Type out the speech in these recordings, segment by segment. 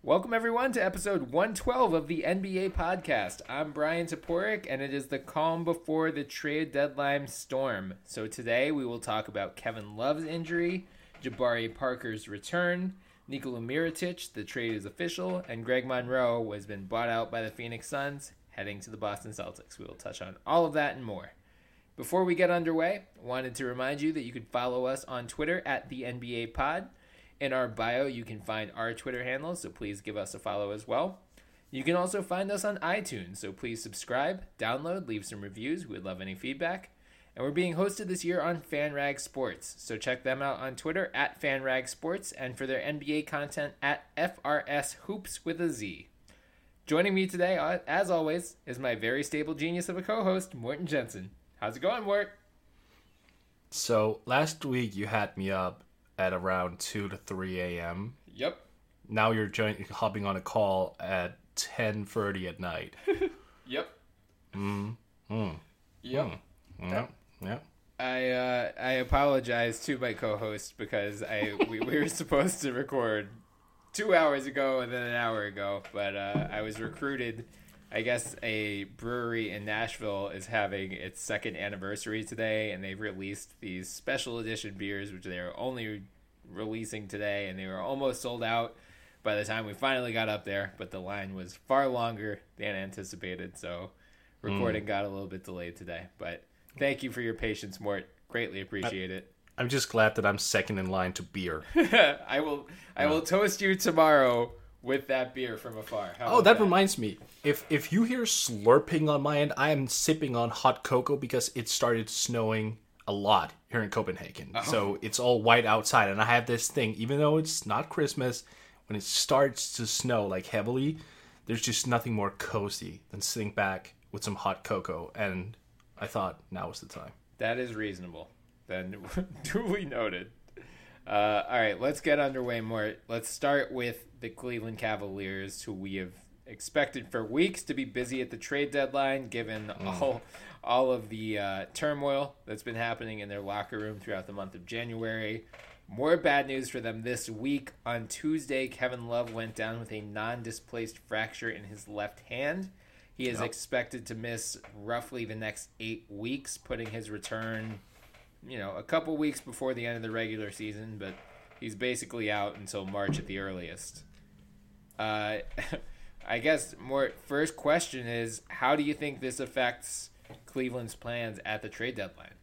Welcome, everyone, to episode 112 of the NBA podcast. I'm Brian Toporek, and it is the calm before the trade deadline storm. So today we will talk about Kevin Love's injury, Jabari Parker's return, Nikola Mirotic, the trade is official, and Greg Monroe has been bought out by the Phoenix Suns, heading to the Boston Celtics. We will touch on all of that and more. Before we get underway, I wanted to remind you that you can follow us on Twitter at the NBA Pod. In our bio, you can find our Twitter handle, so please give us a follow as well. You can also find us on iTunes, so please subscribe, download, leave some reviews. We would love any feedback. And we're being hosted this year on FanRag Sports, so check them out on Twitter at FanRag Sports and for their NBA content at FRS Hoops with a Z. Joining me today, as always, is my very stable genius of a co-host, Morten Jensen. How's it going, Mort? So last week you had me up at around 2 to 3 a.m. Yep. Now you're hopping on a call at 10:30 at night. Yep. Yep. Yep. I apologize to my co-host because we were supposed to record 2 hours ago and then an hour ago, but I was recruited. I guess a brewery in Nashville is having its second anniversary today, and they've released these special edition beers, which they are only releasing today, and they were almost sold out by the time we finally got up there, but the line was far longer than anticipated, so recording got a little bit delayed today. But thank you for your patience, Mort. Greatly appreciate it. I'm just glad that I'm second in line to beer. I will toast you tomorrow with that beer from afar. That reminds me. If you hear slurping on my end, I am sipping on hot cocoa because it started snowing a lot here in Copenhagen. Oh. So it's all white outside, and I have this thing, even though it's not Christmas, when it starts to snow like heavily, there's just nothing more cozy than sitting back with some hot cocoa, and I thought now was the time. That is reasonable. Then duly noted. All right, let's get underway more. Let's start with the Cleveland Cavaliers, who we have expected for weeks to be busy at the trade deadline, given all of the turmoil that's been happening in their locker room throughout the month of January. More bad news for them this week. On Tuesday, Kevin Love went down with a non-displaced fracture in his left hand. He is expected to miss roughly the next 8 weeks, putting his return a couple weeks before the end of the regular season, but he's basically out until March at the earliest. I guess first question is, how do you think this affects Cleveland's plans at the trade deadline?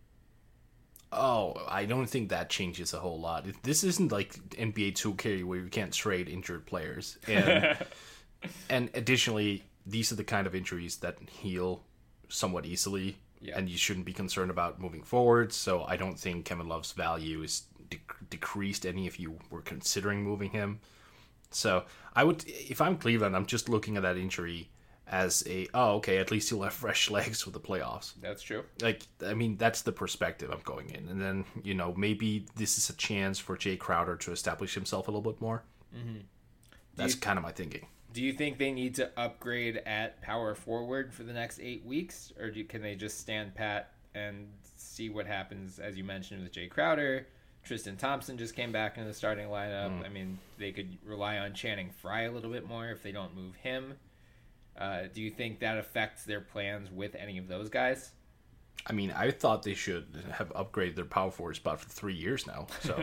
Oh, I don't think that changes a whole lot. This isn't like NBA 2K where you can't trade injured players. And, and additionally, these are the kind of injuries that heal somewhat easily. Yeah. And you shouldn't be concerned about moving forward. So I don't think Kevin Love's value is decreased any if you were considering moving him. So I would, if I'm Cleveland, I'm just looking at that injury as at least he'll have fresh legs for the playoffs. That's true. That's the perspective I'm going in. And then, maybe this is a chance for Jay Crowder to establish himself a little bit more. Mm-hmm. That's kind of my thinking. Do you think they need to upgrade at power forward for the next 8 weeks? Or can they just stand pat and see what happens, as you mentioned, with Jay Crowder? Tristan Thompson just came back into the starting lineup. They could rely on Channing Frye a little bit more if they don't move him. Do you think that affects their plans with any of those guys? I thought they should have upgraded their power forward spot for 3 years now. So,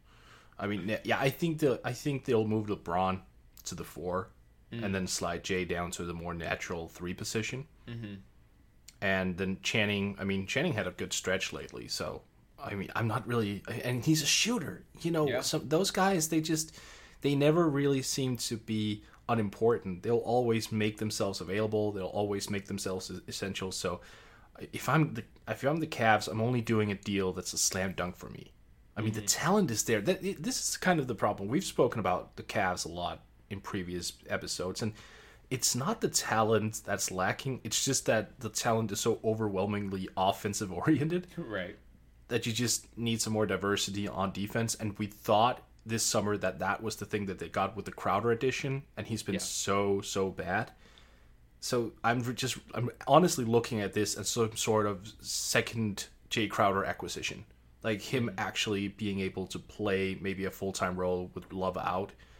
I think they'll move LeBron to the 4. And then slide Jay down to the more natural 3 position. Mm-hmm. And then Channing had a good stretch lately. So, I'm not really... And he's a shooter. Those guys, they never really seem to be unimportant. They'll always make themselves available. They'll always make themselves essential. So, if I'm the Cavs, I'm only doing a deal that's a slam dunk for me. The talent is there. This is kind of the problem. We've spoken about the Cavs a lot in previous episodes, and it's not the talent that's lacking, it's just that the talent is so overwhelmingly offensive oriented, right, that you just need some more diversity on defense. And we thought this summer that was the thing that they got with the Crowder addition, and he's been so bad. So I'm honestly looking at this as some sort of second Jay Crowder acquisition, like him actually being able to play maybe a full-time role with Love out.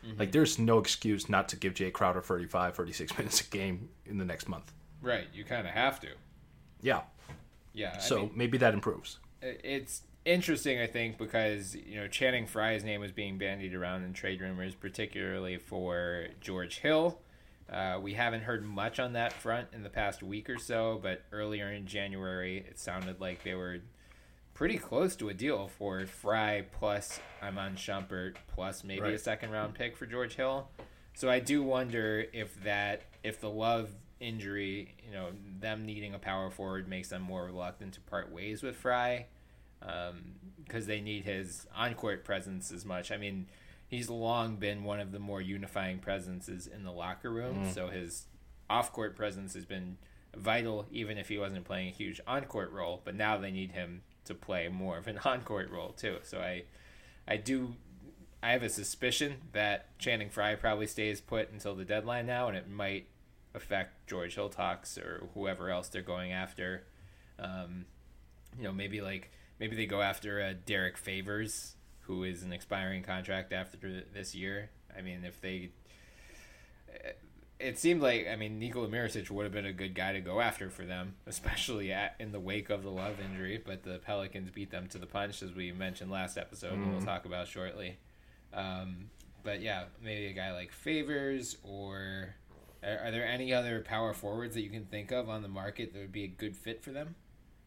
Like, there's no excuse not to give Jay Crowder 35, 36 minutes a game in the next month. Right, you kind of have to. Yeah. Yeah. So maybe that improves. It's interesting, I think, because Channing Frye's name was being bandied around in trade rumors, particularly for George Hill. We haven't heard much on that front in the past week or so, but earlier in January, it sounded like they were pretty close to a deal for Frye plus Iman Shumpert plus maybe a second-round pick for George Hill. So I do wonder if the Love injury, them needing a power forward makes them more reluctant to part ways with Frye, because they need his on-court presence as much. I mean, he's long been one of the more unifying presences in the locker room, so his off-court presence has been vital, even if he wasn't playing a huge on-court role. But now they need him to play more of an on-court role too. So I have a suspicion that Channing Frye probably stays put until the deadline now, and it might affect George Hill talks or whoever else they're going after. Maybe they go after Derek Favors, who is an expiring contract after this year. I mean, it seemed like, Nikola Mirotic would have been a good guy to go after for them, especially in the wake of the Love injury, but the Pelicans beat them to the punch, as we mentioned last episode, and we'll talk about shortly. But yeah, maybe a guy like Favors, or are there any other power forwards that you can think of on the market that would be a good fit for them?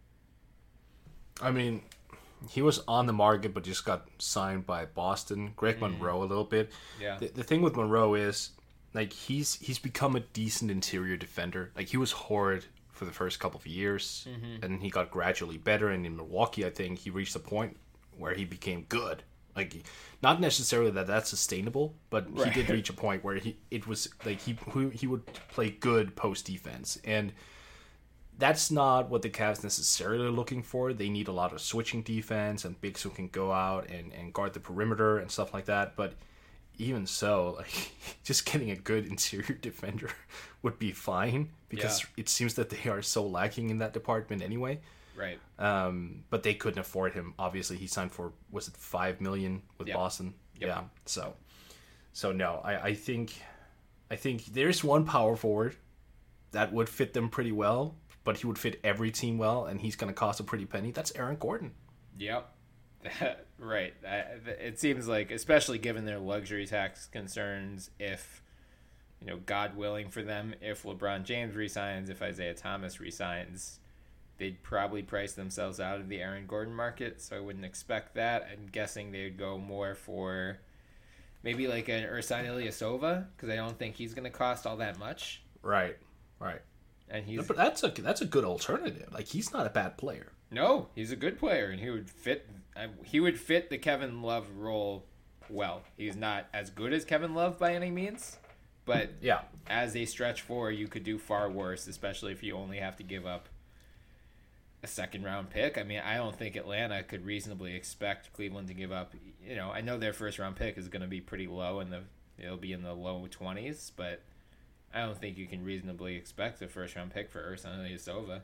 I mean, he was on the market but just got signed by Boston. Greg Monroe a little bit. Yeah. The thing with Monroe is, like, he's become a decent interior defender. Like, he was horrid for the first couple of years, and he got gradually better. And in Milwaukee, I think he reached a point where he became good. Like, not necessarily that's sustainable, but he did reach a point where he would play good post defense, and that's not what the Cavs necessarily are looking for. They need a lot of switching defense and bigs who can go out and guard the perimeter and stuff like that. But even so, like, just getting a good interior defender would be fine, because it seems that they are so lacking in that department anyway. Right. But they couldn't afford him. Obviously, he signed for, was it $5 million with Boston? Yep. Yeah. So no, I think there's one power forward that would fit them pretty well, but he would fit every team well, and he's going to cost a pretty penny. That's Aaron Gordon. Yep. Right. It seems like, especially given their luxury tax concerns, if, God willing for them, if LeBron James resigns, if Isaiah Thomas resigns, they'd probably price themselves out of the Aaron Gordon market, so I wouldn't expect that. I'm guessing they'd go more for maybe like an Ersan Ilyasova, because I don't think he's going to cost all that much. Right. And he's... But that's a good alternative. Like, he's not a bad player. No, he's a good player, and he would fit the Kevin Love role well. He's not as good as Kevin Love by any means, but as a stretch four, you could do far worse, especially if you only have to give up a second-round pick. I mean, I don't think Atlanta could reasonably expect Cleveland to give up. I know their first-round pick is going to be pretty low, and it'll be in the low 20s, but I don't think you can reasonably expect a first-round pick for Ersan Ilyasova.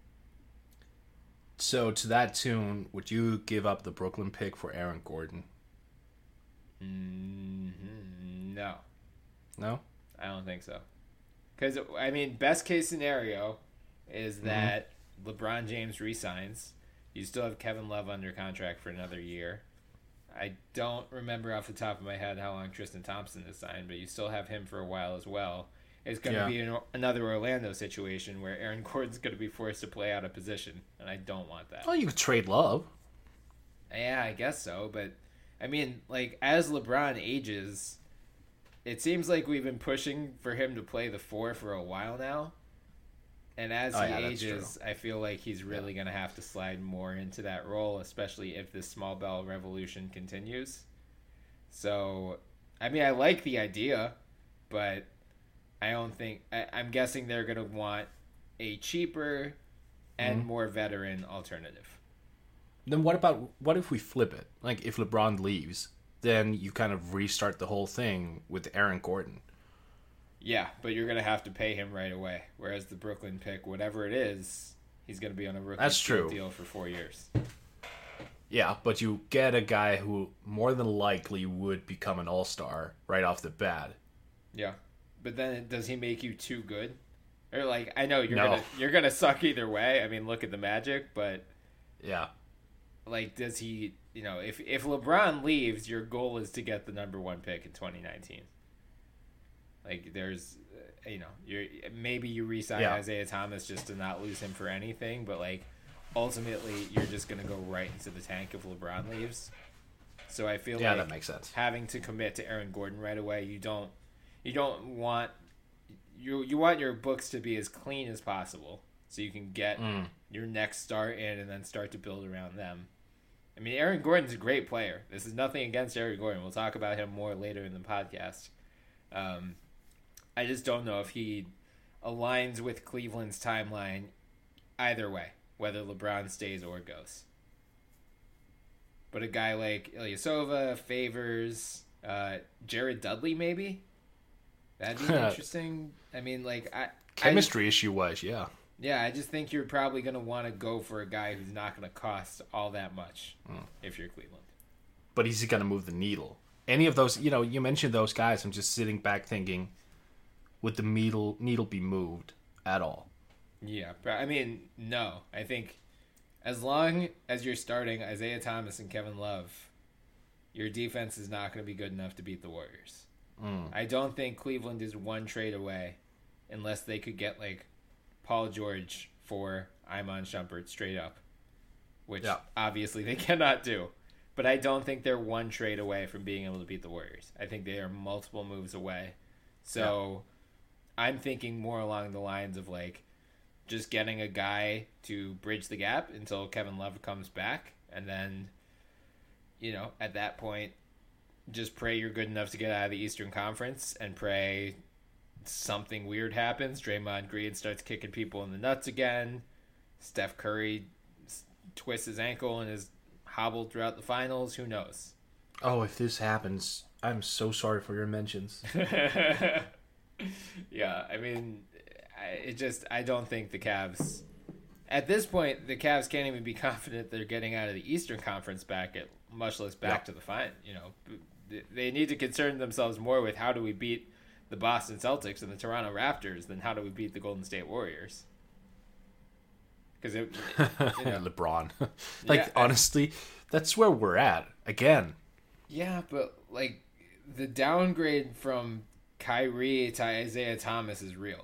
So, to that tune, would you give up the Brooklyn pick for Aaron Gordon? No. No? I don't think so. Because, best case scenario is that LeBron James resigns. You still have Kevin Love under contract for another year. I don't remember off the top of my head how long Tristan Thompson is signed, but you still have him for a while as well. It's going to be another Orlando situation where Aaron Gordon's going to be forced to play out of position, and I don't want that. Well, you could trade Love. Yeah, I guess so, but as LeBron ages, it seems like we've been pushing for him to play the 4 for a while now. And as he ages, I feel like he's really going to have to slide more into that role, especially if this small ball revolution continues. So, I like the idea, but I don't think... I'm guessing they're going to want a cheaper and more veteran alternative. Then what if we flip it? Like, if LeBron leaves, then you kind of restart the whole thing with Aaron Gordon. Yeah, but you're going to have to pay him right away. Whereas the Brooklyn pick, whatever it is, he's going to be on a rookie deal for 4 years. Yeah, but you get a guy who more than likely would become an all-star right off the bat. Yeah, but then does he make you too good? Or like, I know No. you're gonna suck either way. I mean, look at the Magic, but Yeah. like, does he? You know, if LeBron leaves, your goal is to get the number one pick in 2019. Like, there's, maybe you re-sign Yeah. Isaiah Thomas just to not lose him for anything, but like, ultimately, you're just gonna go right into the tank if LeBron leaves. So I feel Yeah, like that makes sense. having to commit to Aaron Gordon right away, you don't want you want your books to be as clean as possible so you can get your next star in and then start to build around them. I mean, Aaron Gordon's a great player. This is nothing against Aaron Gordon. We'll talk about him more later in the podcast. I just don't know if he aligns with Cleveland's timeline either way, whether LeBron stays or goes. But a guy like Ilyasova, Favors, Jared Dudley, maybe? That'd be interesting. I mean, like, Chemistry issue-wise, yeah. Yeah, I just think you're probably going to want to go for a guy who's not going to cost all that much if you're Cleveland. But he's going to move the needle. Any of those, you mentioned those guys. I'm just sitting back thinking, would the needle be moved at all? Yeah, but I mean, no. I think as long as you're starting Isaiah Thomas and Kevin Love, your defense is not going to be good enough to beat the Warriors. I don't think Cleveland is one trade away unless they could get, like, Paul George for Iman Shumpert straight up, which obviously they cannot do. But I don't think they're one trade away from being able to beat the Warriors. I think they are multiple moves away. So I'm thinking more along the lines of, like, just getting a guy to bridge the gap until Kevin Love comes back. And then, at that point, just pray you're good enough to get out of the Eastern Conference and pray something weird happens. Draymond Green starts kicking people in the nuts again. Steph Curry twists his ankle and is hobbled throughout the finals. Who knows? Oh, if this happens, I'm so sorry for your mentions. Yeah, I mean, I don't think the Cavs... At this point, the Cavs can't even be confident they're getting out of the Eastern Conference bracket, much less back to the final. They need to concern themselves more with how do we beat the Boston Celtics and the Toronto Raptors than how do we beat the Golden State Warriors. Because LeBron. Honestly, that's where we're at. Again. Yeah, but, like, the downgrade from Kyrie to Isaiah Thomas is real.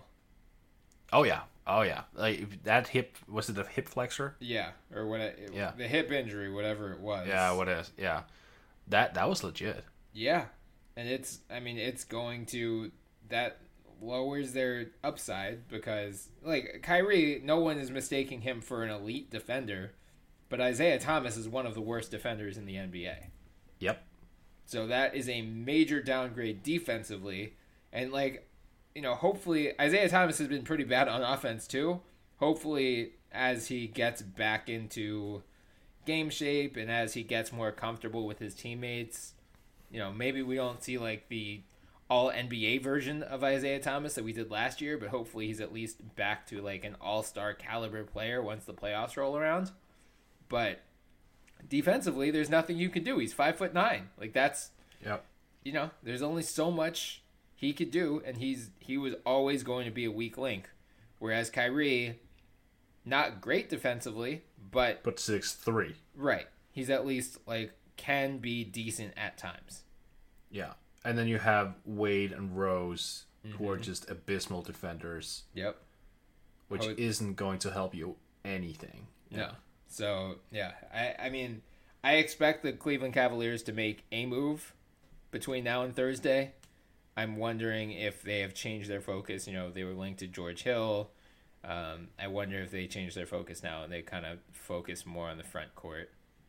Oh, yeah. Like, that hip, was it a hip flexor? Yeah, or the hip injury, whatever it was. Yeah, what is? Yeah. That was legit. Yeah. And it's going to, that lowers their upside because, like, Kyrie, no one is mistaking him for an elite defender, but Isaiah Thomas is one of the worst defenders in the NBA. Yep. So that is a major downgrade defensively. And, like, hopefully, Isaiah Thomas has been pretty bad on offense too. Hopefully, as he gets back into game shape and as he gets more comfortable with his teammates, maybe we don't see, like, the all-NBA version of Isaiah Thomas that we did last year, but hopefully he's at least back to, like, an all-star caliber player once the playoffs roll around. But defensively, there's nothing you can do. He's 5'9". Like, that's, there's only so much he could do, and he was always going to be a weak link. Whereas Kyrie, not great defensively, but 6'3". Right. He's at least, like, can be decent at times. Yeah. And then you have Wade and Rose, who are just abysmal defenders. Yep. Which isn't going to help you anything. No. So, yeah. I mean, I expect the Cleveland Cavaliers to make a move between now and Thursday. I'm wondering if they have changed their focus. They were linked to George Hill. I wonder if they changed their focus now and they kind of focus more on the front court.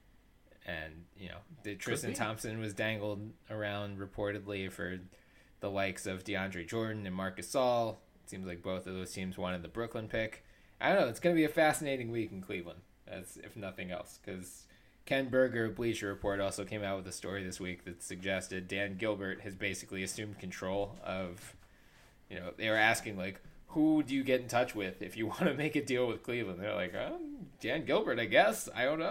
And, Tristan Thompson was dangled around reportedly for the likes of DeAndre Jordan and Marc Gasol. It seems like both of those teams wanted the Brooklyn pick. I don't know. It's going to be a fascinating week in Cleveland, as if nothing else, because Ken Berger of Bleacher Report also came out with a story this week that suggested Dan Gilbert has basically assumed control of, they were asking, like, who do you get in touch with if you want to make a deal with Cleveland? They're like, Dan Gilbert, I guess. I don't know.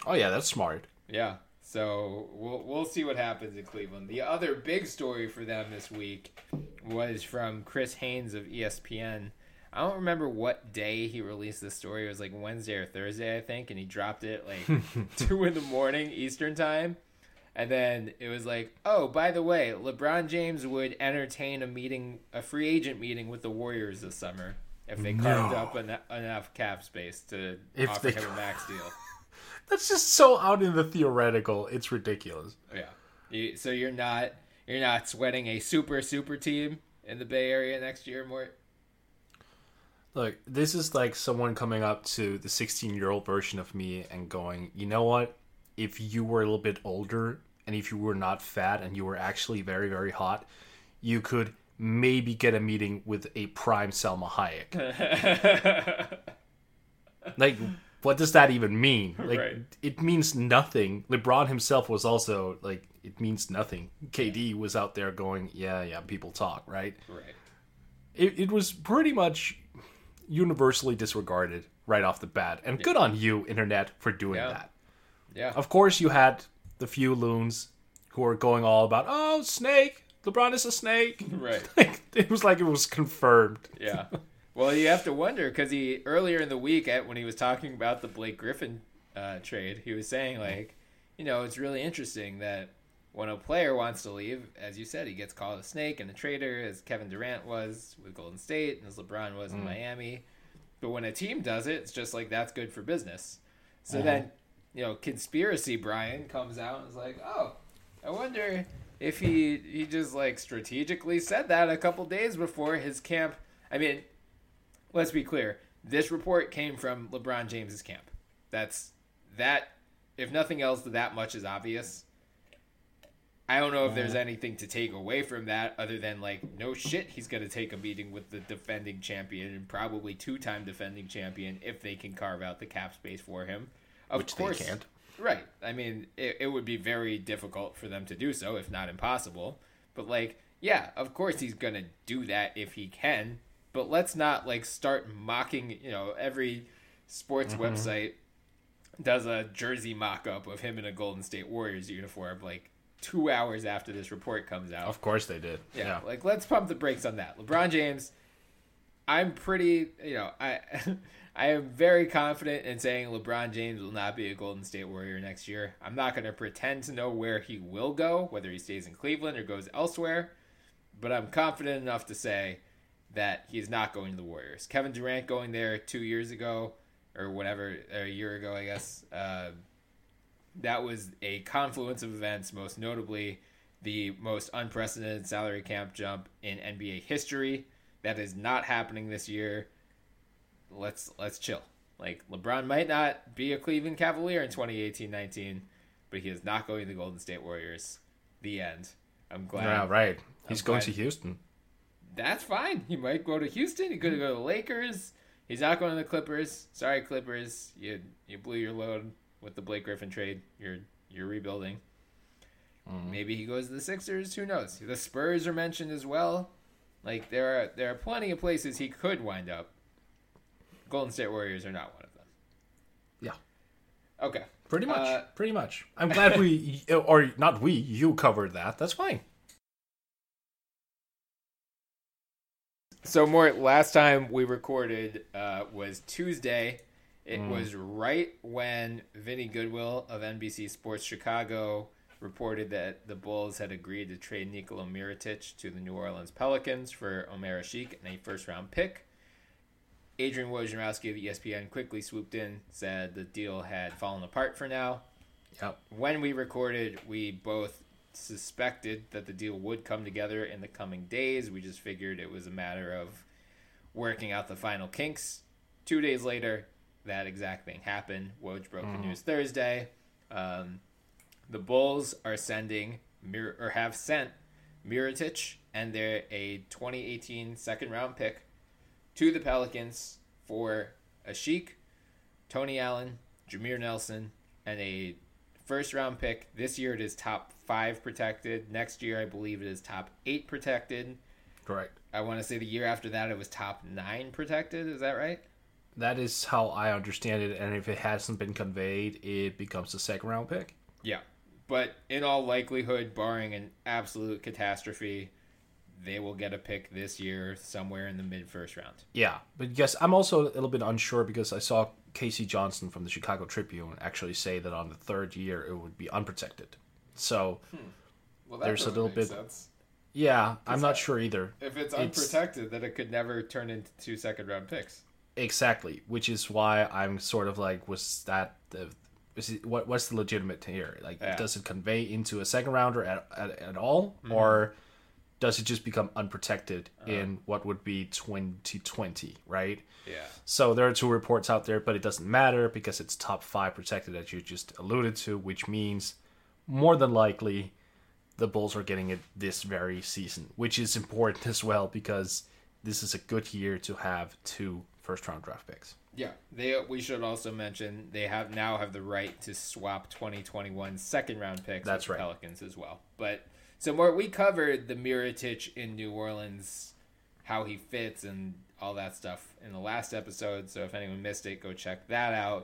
Oh yeah, that's smart. Yeah. So we'll see what happens in Cleveland. The other big story for them this week was from Chris Haynes of ESPN. I don't remember what day he released this story. It was like Wednesday or Thursday, I think, and he dropped it like 2 a.m. Eastern time. And then it was like, oh, by the way, LeBron James would entertain a free agent meeting with the Warriors this summer if they carved up enough cap space to offer him a max deal. That's just so out in the theoretical. It's ridiculous. Yeah. So you're not sweating a super team in the Bay Area next year, Mort? Look, this is like someone coming up to the 16-year-old version of me and going, you know what? If you were a little bit older and if you were not fat and you were actually very, very hot, you could maybe get a meeting with a prime Selma Hayek. Like, what does that even mean? Like, right. It means nothing. LeBron himself was also like, it means nothing. KD was out there going, yeah, people talk, right? Right. It was pretty much universally disregarded right off the bat. And good on you, Internet, for doing that. Yeah. Of course, you had the few loons who were going all about, oh, snake. LeBron is a snake. Right. It was like it was confirmed. Yeah. Well, you have to wonder, because earlier in the week, when he was talking about the Blake Griffin trade, he was saying, like, it's really interesting that when a player wants to leave, as you said, he gets called a snake and a traitor, as Kevin Durant was with Golden State and as LeBron was in Miami. But when a team does it, it's just like, that's good for business. So then, Conspiracy Brian comes out and is like, oh, I wonder if he just, like, strategically said that a couple days before his camp. I mean, let's be clear. This report came from LeBron James's camp. If nothing else, that much is obvious. I don't know if there's anything to take away from that other than, like, no shit, he's going to take a meeting with the defending champion and probably 2-time defending champion if they can carve out the cap space for him. Which they can't. Right. I mean, it would be very difficult for them to do so, if not impossible. But, like, yeah, of course he's going to do that if he can. But let's not, like, start mocking, every sports website does a jersey mock-up of him in a Golden State Warriors uniform, like, 2 hours after this report comes out. Of course they did. Yeah. Like, let's pump the brakes on that. LeBron James, I'm pretty, I am very confident in saying LeBron James will not be a Golden State Warrior next year. I'm not going to pretend to know where he will go, whether he stays in Cleveland or goes elsewhere, but I'm confident enough to say that he's not going to the Warriors. Kevin Durant going there 2 years ago, or whatever, a year ago, I guess, that was a confluence of events, most notably the most unprecedented salary cap jump in NBA history. That is not happening this year. Let's chill. Like, LeBron might not be a Cleveland Cavalier in 2018-19, but he is not going to the Golden State Warriors. The end. I'm glad. Yeah, right. He's going to Houston. That's fine. He might go to Houston. He could go to the Lakers. He's not going to the Clippers. Sorry, Clippers. You blew your load with the Blake Griffin trade. You're rebuilding. Maybe he goes to the Sixers. Who knows? The Spurs are mentioned as well. Like, there are plenty of places he could wind up. Golden State Warriors are not one of them. Yeah. Okay. Pretty much. I'm glad you covered that. That's fine. So, Mort, last time we recorded was Tuesday. It was right when Vinny Goodwill of NBC Sports Chicago reported that the Bulls had agreed to trade Nikola Mirotic to the New Orleans Pelicans for Omer Asik and a first-round pick. Adrian Wojnarowski of ESPN quickly swooped in, said the deal had fallen apart for now. Yep. When we recorded, we both suspected that the deal would come together in the coming days. We just figured it was a matter of working out the final kinks. 2 days later, that exact thing happened. Woj broke the news Thursday. The Bulls are have sent Mirotic and a 2018 second-round pick to the Pelicans for Asik, Tony Allen, Jameer Nelson, and a first-round pick. This year it is top 5 protected. Next year I believe it is top 8 protected. Correct. I want to say the year after that it was top 9 protected. Is that right? That is how I understand it, and if it hasn't been conveyed, it becomes a second round pick. Yeah. But in all likelihood, barring an absolute catastrophe, they will get a pick this year somewhere in the mid-first round. Yeah, but yes, I'm also a little bit unsure because I saw Casey Johnson from the Chicago Tribune actually say that on the third year it would be unprotected. So Well, that there's a little bit. sense. Yeah, I'm not sure either. If it's unprotected, then it could never turn into 2 second-round picks. Exactly, which is why I'm sort of like, what's the legitimate here? Like, does it convey into a second rounder at all, or does it just become unprotected in what would be 2020, right? Yeah. So there are two reports out there, but it doesn't matter because it's top 5 protected, as you just alluded to, which means more than likely the Bulls are getting it this very season, which is important as well because this is a good year to have 2 first-round draft picks. Yeah, we should also mention they now have the right to swap 2021 second-round picks with the Pelicans as well. But so we covered the Mirotic in New Orleans, how he fits and all that stuff in the last episode. So if anyone missed it, go check that out.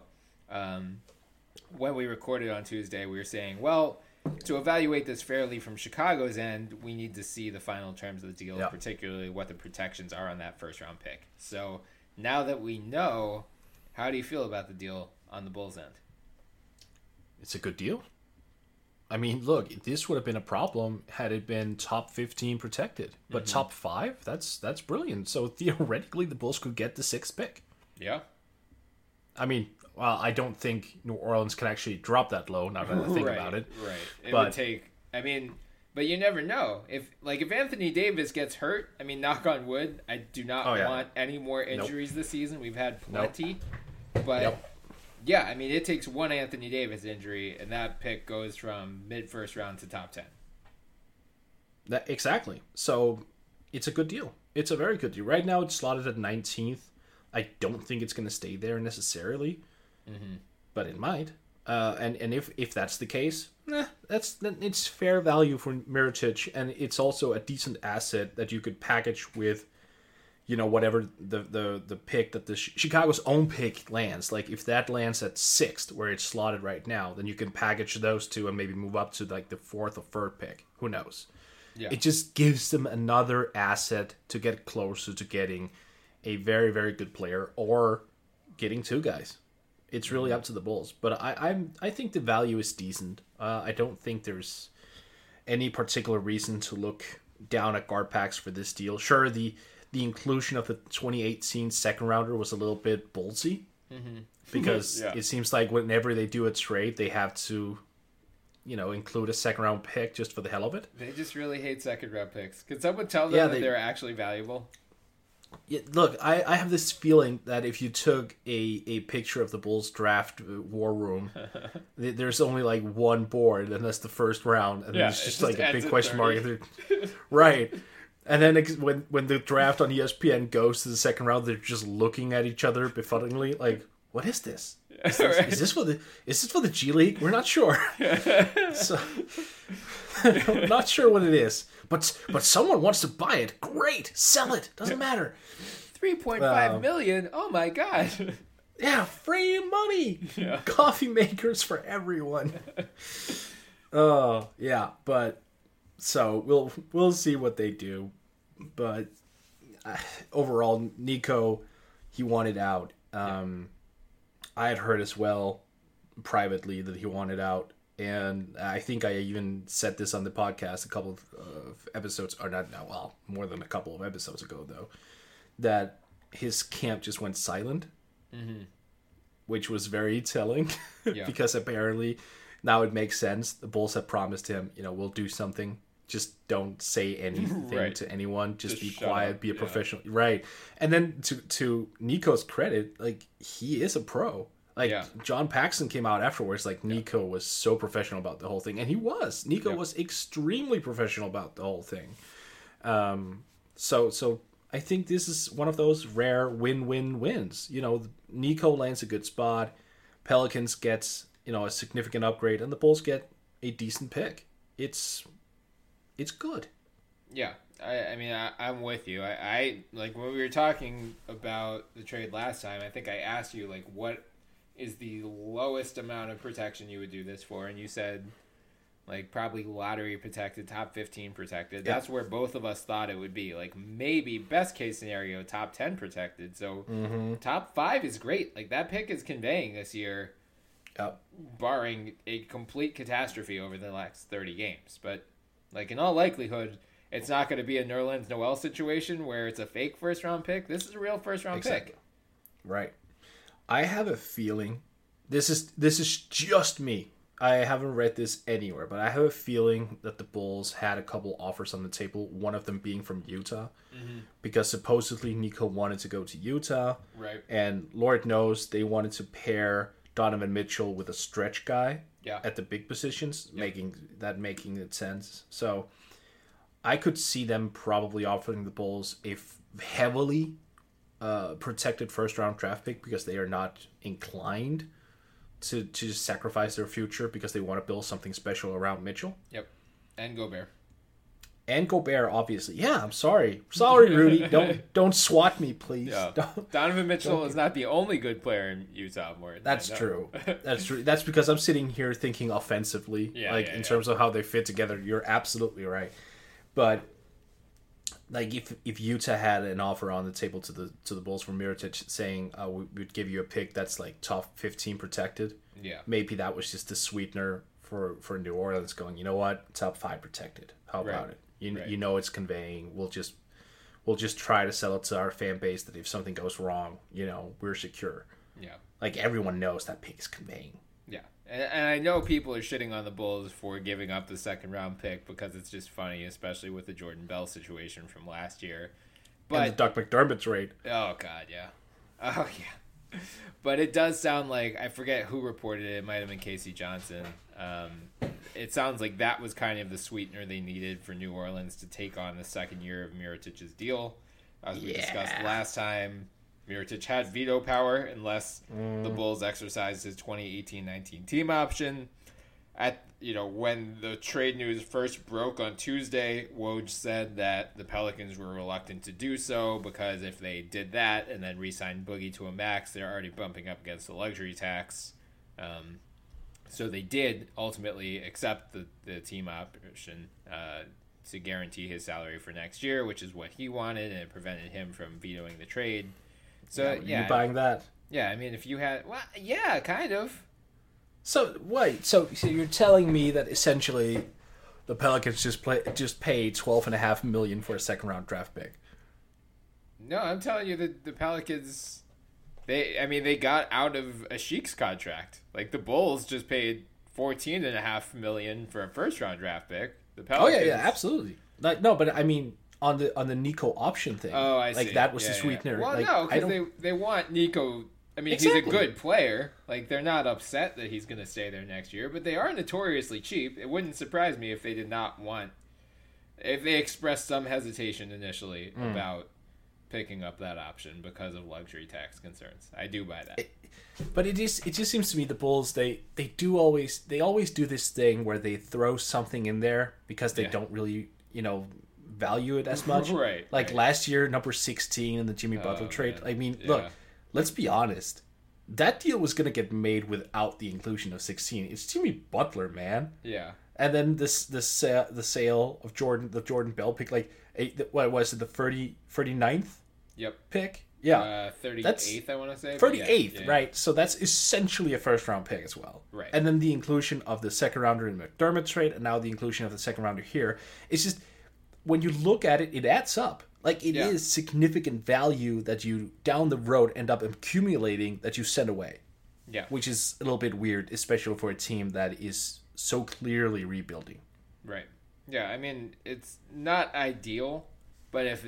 When we recorded on Tuesday, we were saying, well, to evaluate this fairly from Chicago's end, we need to see the final terms of the deal, particularly what the protections are on that first-round pick. So now that we know, how do you feel about the deal on the Bulls' end? It's a good deal. I mean, look, this would have been a problem had it been top 15 protected. But top 5, that's brilliant. So theoretically, the Bulls could get the 6th pick. Yeah. I mean, well, I don't think New Orleans can actually drop that low, now that I think about it. Right. It would take, but you never know. If Anthony Davis gets hurt, knock on wood, I do not want any more injuries this season. We've had plenty. But, yeah, it takes one Anthony Davis injury, and that pick goes from mid-first round to top 10. Exactly. So it's a good deal. It's a very good deal. Right now it's slotted at 19th. I don't think it's going to stay there necessarily, but it might. And if that's the case, it's fair value for Mirotic, and it's also a decent asset that you could package with, whatever the pick that the Chicago's own pick lands. Like if that lands at 6th, where it's slotted right now, then you can package those two and maybe move up to like the 4th or 3rd pick. Who knows? Yeah. It just gives them another asset to get closer to getting a very, very good player or getting 2 guys. It's really up to the Bulls, but I think the value is decent. I don't think there's any particular reason to look down at guard packs for this deal. Sure, the inclusion of the 2018 second rounder was a little bit ballsy because it seems like whenever they do a trade, they have to, include a second round pick just for the hell of it. They just really hate second round picks. Can someone tell them that they're actually valuable? Yeah, look, I have this feeling that if you took a picture of the Bulls draft war room, there's only like one board, and that's the first round, and there's just like a big question mark. Right. And then when the draft on ESPN goes to the second round, they're just looking at each other befuddlingly, like, what is this? Is this for the G League? We're not sure. So, we're not sure what it is. But someone wants to buy it. Great, sell it. Doesn't matter. 3.5 million. Oh my god. Yeah, free money. Yeah. Coffee makers for everyone. Oh yeah, but so we'll see what they do. But overall, Nico, he wanted out. I had heard as well privately that he wanted out. And I think I even said this on the podcast a couple of episodes, or not now, well, more than a couple of episodes ago, though, that his camp just went silent, which was very telling because apparently now it makes sense. The Bulls have promised him, we'll do something. Just don't say anything to anyone. Just be quiet, be a professional. Right. And then to Nico's credit, like, he is a pro. Like, John Paxson came out afterwards, like, Nico was so professional about the whole thing. And he was. Nico was extremely professional about the whole thing. So I think this is one of those rare win-win-wins. Nico lands a good spot. Pelicans gets, a significant upgrade. And the Bulls get a decent pick. It's good. Yeah. I mean, I'm with you. I like when we were talking about the trade last time, I think I asked you, like, what is the lowest amount of protection you would do this for? And you said, like, probably lottery protected, top 15 protected. Yeah. That's where both of us thought it would be. Like, maybe best case scenario, top 10 protected. So top 5 is great. Like, that pick is conveying this year, barring a complete catastrophe over the next 30 games. But, like, in all likelihood, it's not going to be a Nerlens Noel situation where it's a fake first-round pick. This is a real first-round pick. Right. I have a feeling, this is just me. I haven't read this anywhere, but I have a feeling that the Bulls had a couple offers on the table, one of them being from Utah, because supposedly Nico wanted to go to Utah. Right. And Lord knows they wanted to pair Donovan Mitchell with a stretch guy at the big positions, making it sense. So I could see them probably offering the Bulls a heavily protected first-round draft pick because they are not inclined to sacrifice their future because they want to build something special around Mitchell. Yep. And Gobert. And Gobert, obviously. Yeah, I'm sorry. Sorry, Rudy. Don't swat me, please. Yeah. Donovan Mitchell is not the only good player in Utah. That's true. That's true. That's because I'm sitting here thinking offensively, in terms of how they fit together. You're absolutely right. But like if Utah had an offer on the table to the Bulls from Mirotic saying we would give you a pick that's like top 15 protected, maybe that was just a sweetener for New Orleans going, you know what, top 5 protected. How about it? You know it's conveying. We'll just try to sell it to our fan base that if something goes wrong, we're secure. Yeah, like everyone knows that pick is conveying. Yeah. And I know people are shitting on the Bulls for giving up the second-round pick because it's just funny, especially with the Jordan Bell situation from last year. But and the Doug McDermott trade. Oh, God, yeah. Oh, yeah. But it does sound like, I forget who reported it. It might have been Casey Johnson. It sounds like that was kind of the sweetener they needed for New Orleans to take on the second year of Mirotic's deal. As we discussed last time, Mirotic had veto power unless the Bulls exercised his 2018-19 team option. When the trade news first broke on Tuesday, Woj said that the Pelicans were reluctant to do so because if they did that and then re-signed Boogie to a max, they're already bumping up against the luxury tax. So they did ultimately accept the team option to guarantee his salary for next year, which is what he wanted, and it prevented him from vetoing the trade. So you buying that? Yeah, I mean, if you had, well, yeah, kind of. So wait, so you're telling me that essentially the Pelicans just paid $12.5 million for a second-round draft pick? No, I'm telling you that the Pelicans, they got out of Ashik's contract. Like the Bulls just paid $14.5 million for a first-round draft pick. The Pelicans, yeah, absolutely. No, but I mean. On the Nico option thing. Oh, I see. Like, that was the sweetener. Well, no, because they want Nico. I mean, exactly. He's a good player. Like, they're not upset that he's going to stay there next year, but they are notoriously cheap. It wouldn't surprise me if they did not want... If they expressed some hesitation initially about picking up that option because of luxury tax concerns. I do buy that. But it just seems to me the Bulls, they always do this thing where they throw something in there because they don't really, value it as much. Like last year, number 16 in the Jimmy Butler trade. Man. I mean, look, let's be honest. That deal was going to get made without the inclusion of 16. It's Jimmy Butler, man. Yeah. And then the sale of the Jordan Bell pick, like, what was it, the 39th pick? Yeah. 38th, I want to say. 38th, right. So that's essentially a first-round pick as well. Right. And then the inclusion of the second-rounder in the McDermott trade, and now the inclusion of the second-rounder here. It's just... When you look at it, it adds up. Like, it is significant value that you, down the road, end up accumulating that you send away. Yeah. Which is a little bit weird, especially for a team that is so clearly rebuilding. Right. Yeah, I mean, it's not ideal, but if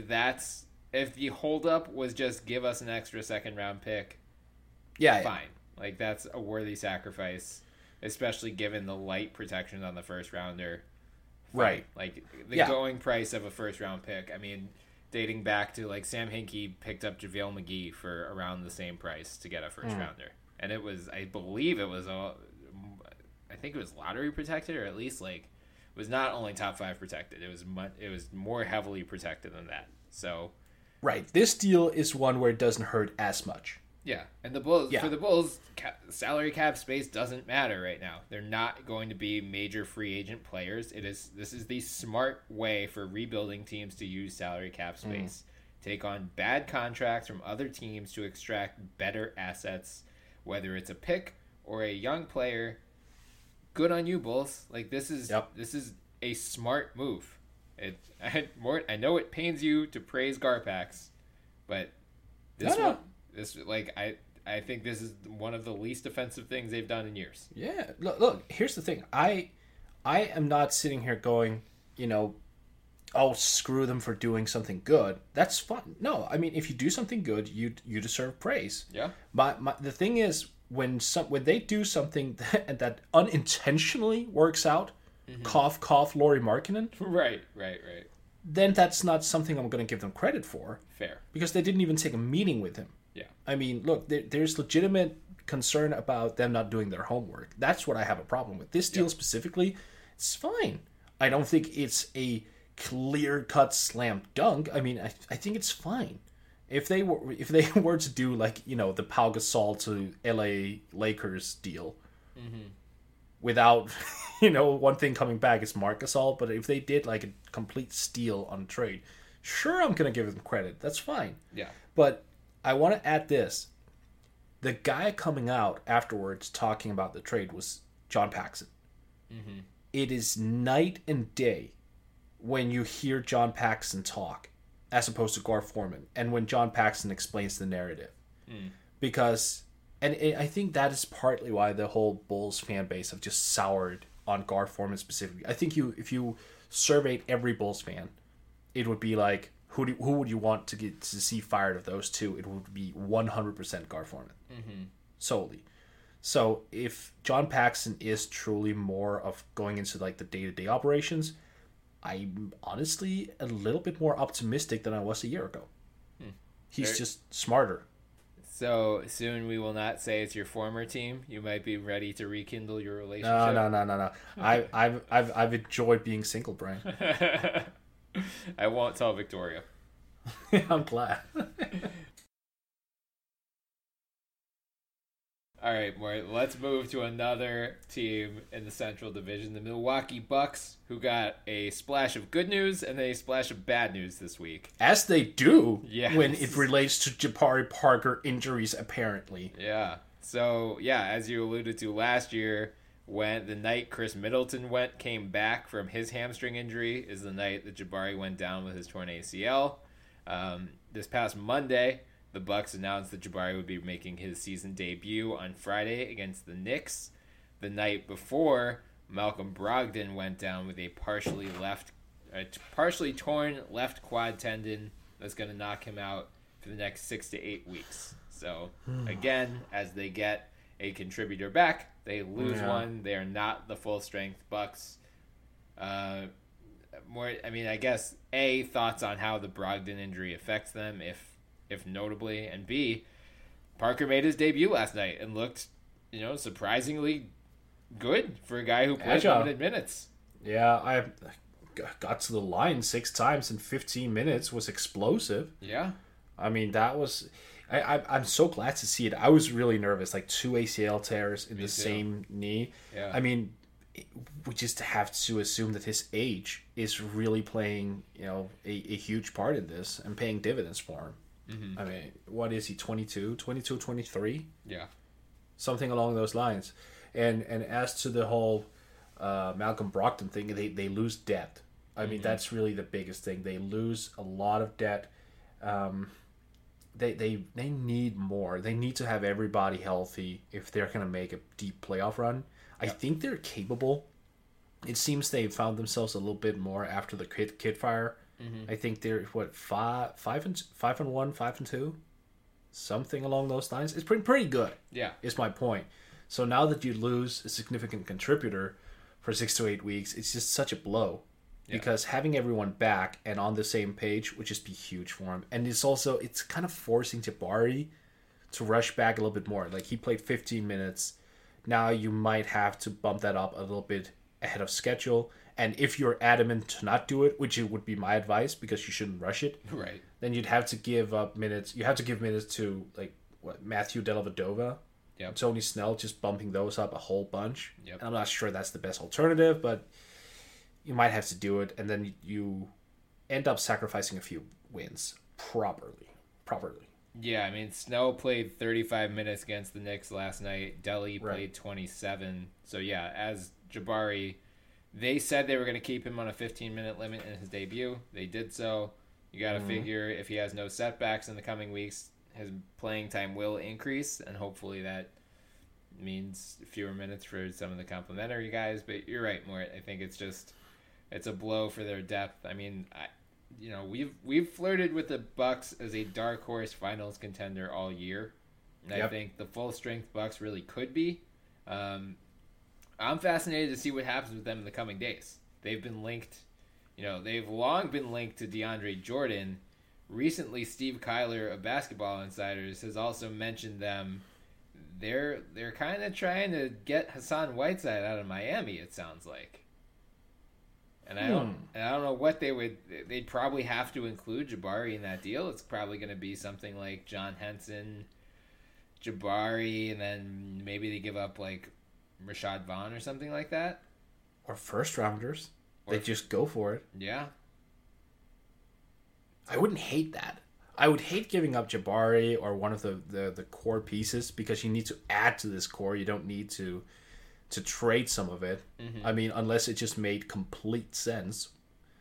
the holdup was just give us an extra second-round pick, fine. Like, that's a worthy sacrifice, especially given the light protection on the first-rounder. Right. Like, the going price of a first-round pick. I mean, dating back to, like, Sam Hinkie picked up JaVale McGee for around the same price to get a first-rounder. And it was, I believe it was, I think it was lottery protected, or at least, like, was not only top 5 protected. It was more heavily protected than that. So, right, this deal is one where it doesn't hurt as much. yeah, and the Bulls for the Bulls, salary cap space doesn't matter right now. They're not going to be major free agent players. This is the smart way for rebuilding teams to use salary cap space. Take on bad contracts from other teams to extract better assets, whether it's a pick or a young player. Good on you, Bulls. Like this is a smart move. I know it pains you to praise Garpax, but I think this is one of the least offensive things they've done in years. Yeah, look. Here's the thing. I am not sitting here going, oh, screw them for doing something good. That's fun. No, I mean, if you do something good, you deserve praise. Yeah. The thing is, when they do something that unintentionally works out, cough, cough, Lauri Markkanen. Right. Then that's not something I'm going to give them credit for. Fair. Because they didn't even take a meeting with him. Yeah. I mean, look, there's legitimate concern about them not doing their homework. That's what I have a problem with. This deal specifically, it's fine. I don't think it's a clear-cut slam dunk. I mean, I think it's fine. If they were to do the Pau Gasol to LA Lakers deal, without one thing coming back is Marc Gasol, but if they did like a complete steal on trade, sure, I'm gonna give them credit. That's fine. Yeah. But I want to add this: the guy coming out afterwards talking about the trade was John Paxson. It is night and day when you hear John Paxson talk as opposed to Gar Forman, and when John Paxson explains the narrative. Because, and I think that is partly why the whole Bulls fan base have just soured on Gar Forman specifically. I think if you surveyed every Bulls fan, it would be like, who would you want to see fired of those two? It would be 100% Gar Forman. Solely. So if John Paxson is truly more of going into like the day-to-day operations, I'm honestly a little bit more optimistic than I was a year ago. He's just smarter. So soon we will not say it's your former team. You might be ready to rekindle your relationship. No. I've enjoyed being single, Brian. I won't tell Victoria. I'm glad. All right, let's move to another team in the Central Division, the Milwaukee Bucks, who got a splash of good news and a splash of bad news this week. As they do, yes. When it relates to Jabari Parker injuries, apparently. Yeah. So, as you alluded to last year, when the night Chris Middleton came back from his hamstring injury is the night that Jabari went down with his torn ACL. This past Monday, the Bucks announced that Jabari would be making his season debut on Friday against the Knicks. The night before, Malcolm Brogdon went down with a partially torn left quad tendon that's going to knock him out for the next 6 to 8 weeks. So, again, as they get a contributor back, they lose one. They are not the full-strength Bucks. I guess, A, thoughts on how the Brogdon injury affects them, if notably, and B, Parker made his debut last night and looked, surprisingly good for a guy who plays limited minutes. Yeah, I got to the line 6 times in 15 minutes, was explosive. Yeah. I mean, that was... I'm so glad to see it. I was really nervous, like 2 ACL tears in the same knee. Yeah. I mean, we just have to assume that his age is really playing, a huge part in this and paying dividends for him. I mean, what is he, 22, 23? Yeah. Something along those lines. And as to the whole Malcolm Brogdon thing, they lose depth. I mean, that's really the biggest thing. They lose a lot of depth. They need more. They need to have everybody healthy if they're going to make a deep playoff run. I think they're capable. It seems they found themselves a little bit more after the kid fire. I think they're 5-1, 5-2, something along those lines. It's pretty good. Yeah, is my point. So now that you lose a significant contributor for 6 to 8 weeks, it's just such a blow. Because having everyone back and on the same page would just be huge for him. And it's kind of forcing Jabari to rush back a little bit more. Like, he played 15 minutes. Now you might have to bump that up a little bit ahead of schedule. And if you're adamant to not do it, which it would be my advice because you shouldn't rush it, Right. then you'd have to give up minutes. You have to give minutes to like Matthew Dellavedova, Yep. Tony Snell, just bumping those up a whole bunch. Yep. And I'm not sure that's the best alternative, but you might have to do it, and then you end up sacrificing a few wins properly. Yeah, I mean, Snell played 35 minutes against the Knicks last night. Delhi Right. played 27. So, yeah, as Jabari, they said they were going to keep him on a 15-minute limit in his debut. They did so. You got to figure if he has no setbacks in the coming weeks, his playing time will increase, and hopefully that means fewer minutes for some of the complimentary guys. But you're right, Mort. I think it's a blow for their depth. I mean, we've flirted with the Bucks as a dark horse finals contender all year, and I think the full strength Bucks really could be. I'm fascinated to see what happens with them in the coming days. They've been linked, they've long been linked to DeAndre Jordan. Recently, Steve Kyler of Basketball Insiders has also mentioned them. They're kind of trying to get Hassan Whiteside out of Miami, it sounds like. And I don't know what they'd probably have to include Jabari in that deal. It's probably going to be something like John Henson, Jabari, and then maybe they give up like Rashad Vaughn or something like that. Or first rounders. They just go for it. Yeah. I wouldn't hate that. I would hate giving up Jabari or one of the core pieces because you need to add to this core. You don't need to trade some of it. Mm-hmm. I mean, unless it just made complete sense.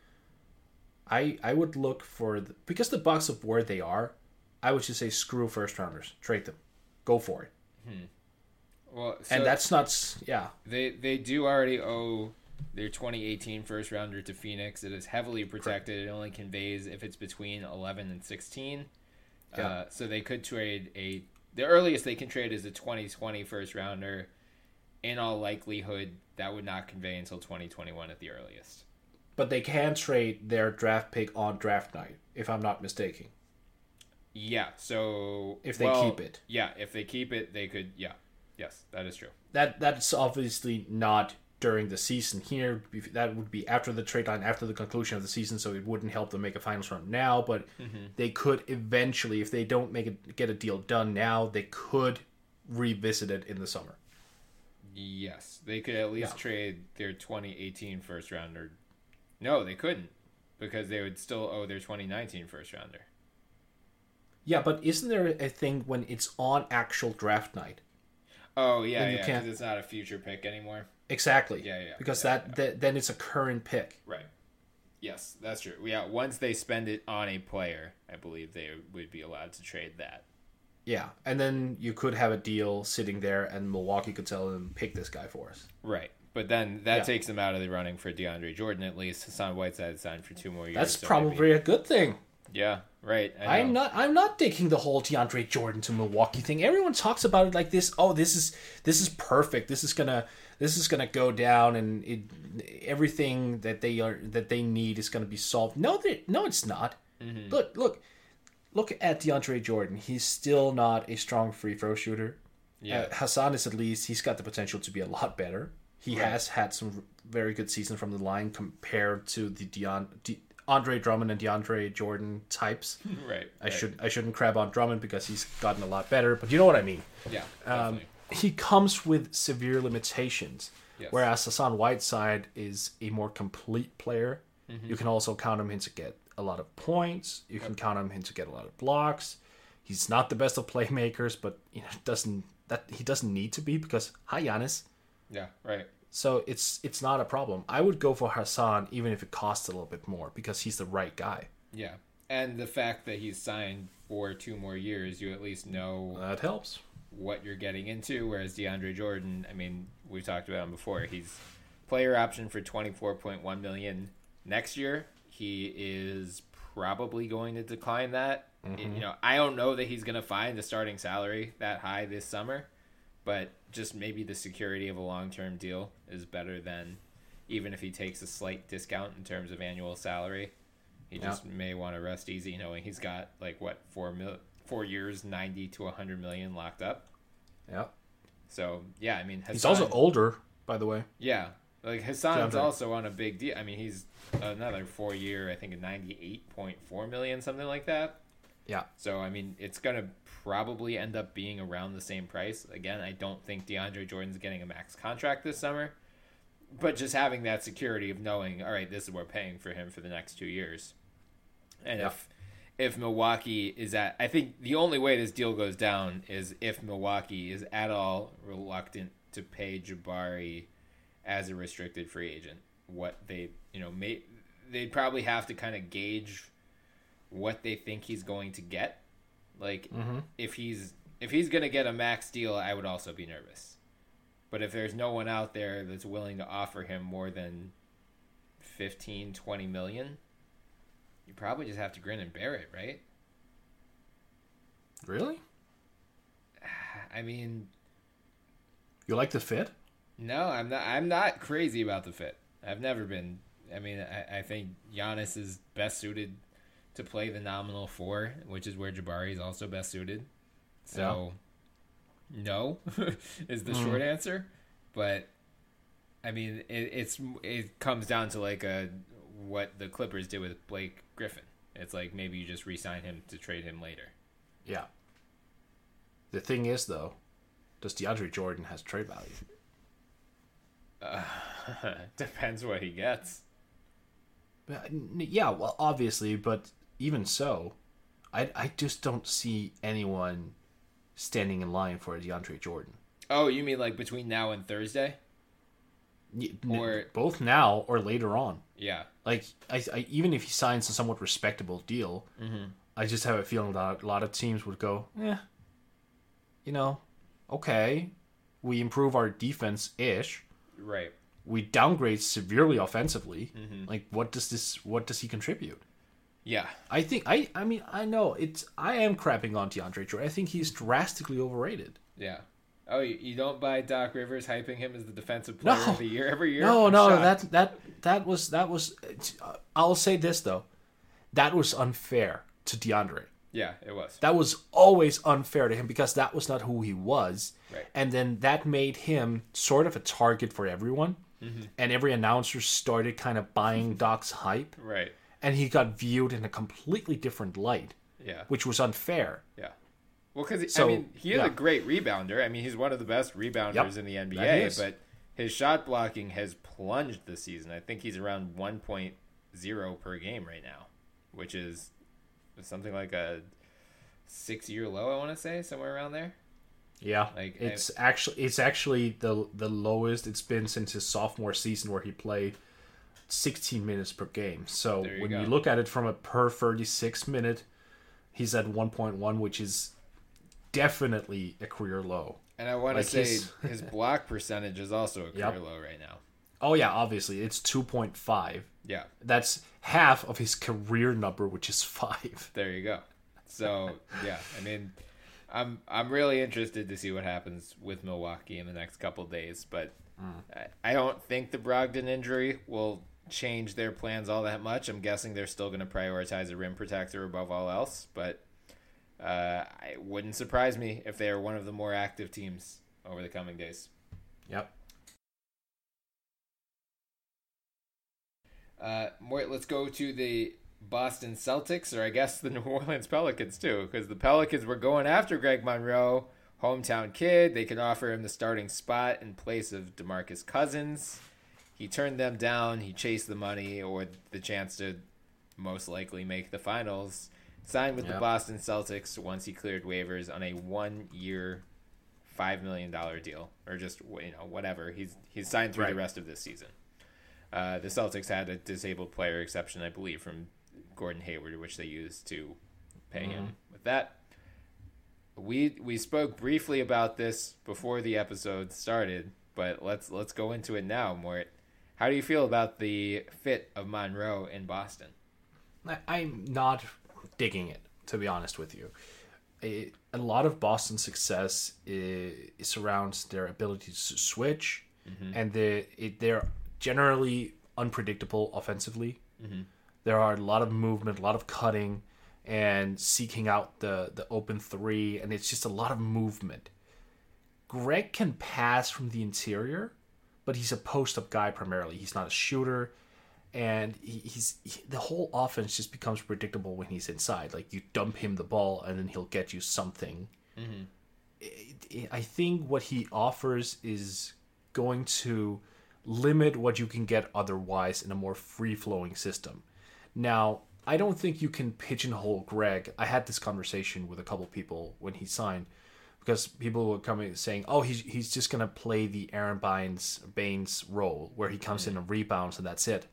I would look for because the Bucks of where they are, I would just say screw first rounders, trade them, go for it. Well, so and that's not They do already owe their 2018 first rounder to Phoenix. It is heavily protected. Correct. It only conveys if it's between 11 and 16. Yeah. So they could trade the earliest they can trade is a 2020 first rounder. In all likelihood, that would not convey until 2021 at the earliest. But they can trade their draft pick on draft night, if I'm not mistaken. Yeah, so... If they keep it. Yeah, if they keep it, they could... Yeah, yes, that is true. That's obviously not during the season here. That would be after the trade line, after the conclusion of the season, so it wouldn't help them make a finals run now, but they could eventually, if they don't get a deal done now, they could revisit it in the summer. Yes, they could at least trade their 2018 first rounder. No, they couldn't, because they would still owe their 2019 first rounder. Yeah, but isn't there a thing when it's on actual draft night? Oh, yeah, because it's not a future pick anymore. Exactly. Yeah. Because then it's a current pick. Right. Yes, that's true. Yeah, once they spend it on a player, I believe they would be allowed to trade that. Yeah, and then you could have a deal sitting there, and Milwaukee could tell them, pick this guy for us. Right, but then that takes them out of the running for DeAndre Jordan, at least. Hassan Whiteside signed for 2 more years. That's probably a good thing. Yeah, right. I'm not taking the whole DeAndre Jordan to Milwaukee thing. Everyone talks about it like this. Oh, this is perfect. This is gonna go down, and everything that they need is gonna be solved. No, it's not. Mm-hmm. Look at DeAndre Jordan. He's still not a strong free throw shooter. Yeah. Hassan is at least, he's got the potential to be a lot better. He has had some very good seasons from the line compared to the Andre Drummond and DeAndre Jordan types. Right. I shouldn't crab on Drummond because he's gotten a lot better, but you know what I mean. Yeah. Definitely. He comes with severe limitations, whereas Hassan Whiteside is a more complete player. Mm-hmm. You can also count him in to get a lot of points. You can count him in to get a lot of blocks. He's not the best of playmakers, but he doesn't need to be because hi Giannis. Yeah, right. So it's not a problem. I would go for Hassan even if it costs a little bit more because he's the right guy. Yeah, and the fact that he's signed for 2 more years, you at least know that helps what you're getting into. Whereas DeAndre Jordan, I mean, we've talked about him before. He's player option for $24.1 million next year. He is probably going to decline that. Mm-hmm. I don't know that he's going to find a starting salary that high this summer, but just maybe the security of a long-term deal is better than even if he takes a slight discount in terms of annual salary. He just may want to rest easy knowing he's got 4 years, 90 to 100 million locked up. Yeah. So, yeah, I mean, he's also older, by the way. Yeah. Like Hassan's DeAndre. also on a big deal. I mean, he's another 4-year, I think, 98.4 million, something like that. Yeah. So I mean, it's gonna probably end up being around the same price. Again, I don't think DeAndre Jordan's getting a max contract this summer, but just having that security of knowing, all right, this is what we're paying for him for the next 2 years. And if Milwaukee is at, I think the only way this deal goes down is if Milwaukee is at all reluctant to pay Jabari as a restricted free agent. What they, they'd probably have to kind of gauge what they think he's going to get. Like, if he's going to get a max deal, I would also be nervous. But if there's no one out there that's willing to offer him more than 15, 20 million, you probably just have to grin and bear it, right? Really? I mean, You like the fit? no, I'm not crazy about the fit. I've never been. I mean, I think Giannis is best suited to play the nominal 4, which is where Jabari is also best suited. So, no is the short answer. But I mean, it comes down to like what the Clippers did with Blake Griffin. It's like maybe you just re-sign him to trade him later. Yeah. The thing is, though, does DeAndre Jordan has trade value? Depends what he gets. Yeah, well, obviously, but even so, I just don't see anyone standing in line for a DeAndre Jordan. Oh, you mean like between now and Thursday? Or Both now or later on. yeah. Like, I even if he signs a somewhat respectable deal, I just have a feeling that a lot of teams would go, okay, we improve our defense-ish. Right. We downgrade severely offensively. Like, what does he contribute? Yeah. I think I know I am crapping on DeAndre Jordan. I think he's drastically overrated. Yeah. Oh, you don't buy Doc Rivers hyping him as the defensive player of the year every year? No, I'm no, shocked. that was. I'll say this though, that was unfair to DeAndre. Yeah, it was. That was always unfair to him because that was not who he was, Right. and then that made him sort of a target for everyone, and every announcer started kind of buying Doc's hype, Right. and he got viewed in a completely different light, Yeah. which was unfair. Yeah. Well, because So, he is yeah. a great rebounder. I mean, he's one of the best rebounders in the that he NBA. is. But his shot blocking has plunged this season. I think he's around 1.0 per game right now, which is something like a 6-year low. I want to say somewhere around there. Yeah, Like, it's actually the lowest it's been since his sophomore season, where he played 16 minutes per game. So There you when go. you look at it from a per 36 minute, he's at 1.1, which is definitely a career low. And I want Like, to say he's- his block percentage is also a career Yep. low right now. Oh yeah, obviously it's 2.5. Yeah. That's half of his career number, which is 5. There you go. So yeah, I mean, I'm really interested to see what happens with Milwaukee in the next couple of days, but I don't think the Brogdon injury will change their plans all that much. I'm guessing they're still going to prioritize a rim protector above all else, but it wouldn't surprise me if they are one of the more active teams over the coming days. Yep. Let's go to the Boston Celtics, or I guess the New Orleans Pelicans too, because the Pelicans were going after Greg Monroe, hometown kid. They could offer him the starting spot in place of DeMarcus Cousins. He turned them down. He chased the money or the chance to most likely make the finals. Signed with the Yep. Boston Celtics once he cleared waivers on a 1-year, $5 million deal, or just whatever. He's signed through Right. the rest of this season. The Celtics had a disabled player exception, I believe, from Gordon Hayward, which they used to pay him. With that, we spoke briefly about this before the episode started, but let's go into it now, Mort. How do you feel about the fit of Monroe in Boston? I'm not digging it, to be honest with you. A lot of Boston's success surrounds their ability to switch, and they're generally unpredictable offensively. There are a lot of movement, a lot of cutting, and seeking out the open three, and it's just a lot of movement. Greg can pass from the interior, but he's a post-up guy primarily. He's not a shooter, and the whole offense just becomes predictable when he's inside. Like, you dump him the ball, and then he'll get you something. I think what he offers is going to limit what you can get otherwise in a more free-flowing system. Now, I don't think you can pigeonhole Greg. I had this conversation with a couple people when he signed, because people were coming saying, "Oh, he's just gonna play the Aaron Baines role where he comes in and rebounds and that's it."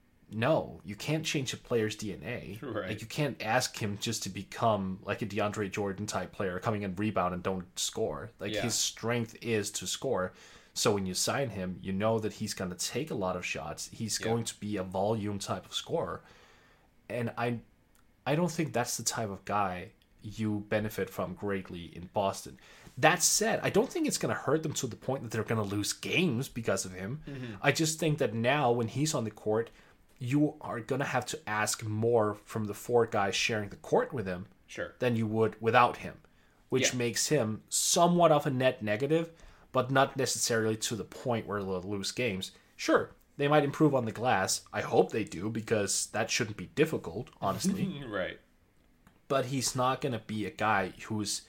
No, you can't change a player's DNA. Right. Like, you can't ask him just to become like a DeAndre Jordan type player, coming in, rebound, and don't score. Like, his strength is to score. So when you sign him, you know that he's going to take a lot of shots. He's going to be a volume type of scorer. And I don't think that's the type of guy you benefit from greatly in Boston. That said, I don't think it's going to hurt them to the point that they're going to lose games because of him. I just think that now when he's on the court, you are going to have to ask more from the four guys sharing the court with him than you would without him, which makes him somewhat of a net negative, but not necessarily to the point where they'll lose games. Sure, they might improve on the glass. I hope they do, because that shouldn't be difficult, honestly. Right. But he's not going to be a guy who's...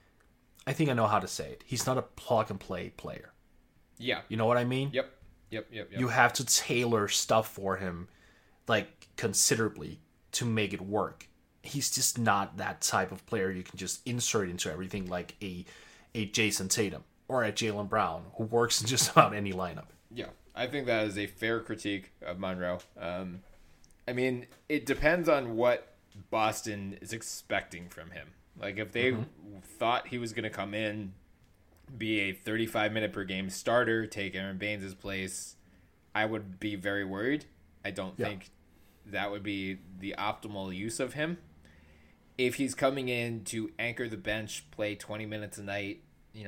I think I know how to say it. He's not a plug-and-play player. Yeah. You know what I mean? Yep. You have to tailor stuff for him, like, considerably to make it work. He's just not that type of player you can just insert into everything like a Jason Tatum or a Jaylen Brown, who works in just about any lineup. Yeah, I think that is a fair critique of Monroe. I mean, it depends on what Boston is expecting from him. Like, if they thought he was going to come in, be a 35-minute per game starter, take Aaron Baines' place, I would be very worried. I don't think that would be the optimal use of him. If he's coming in to anchor the bench, play 20 minutes a night,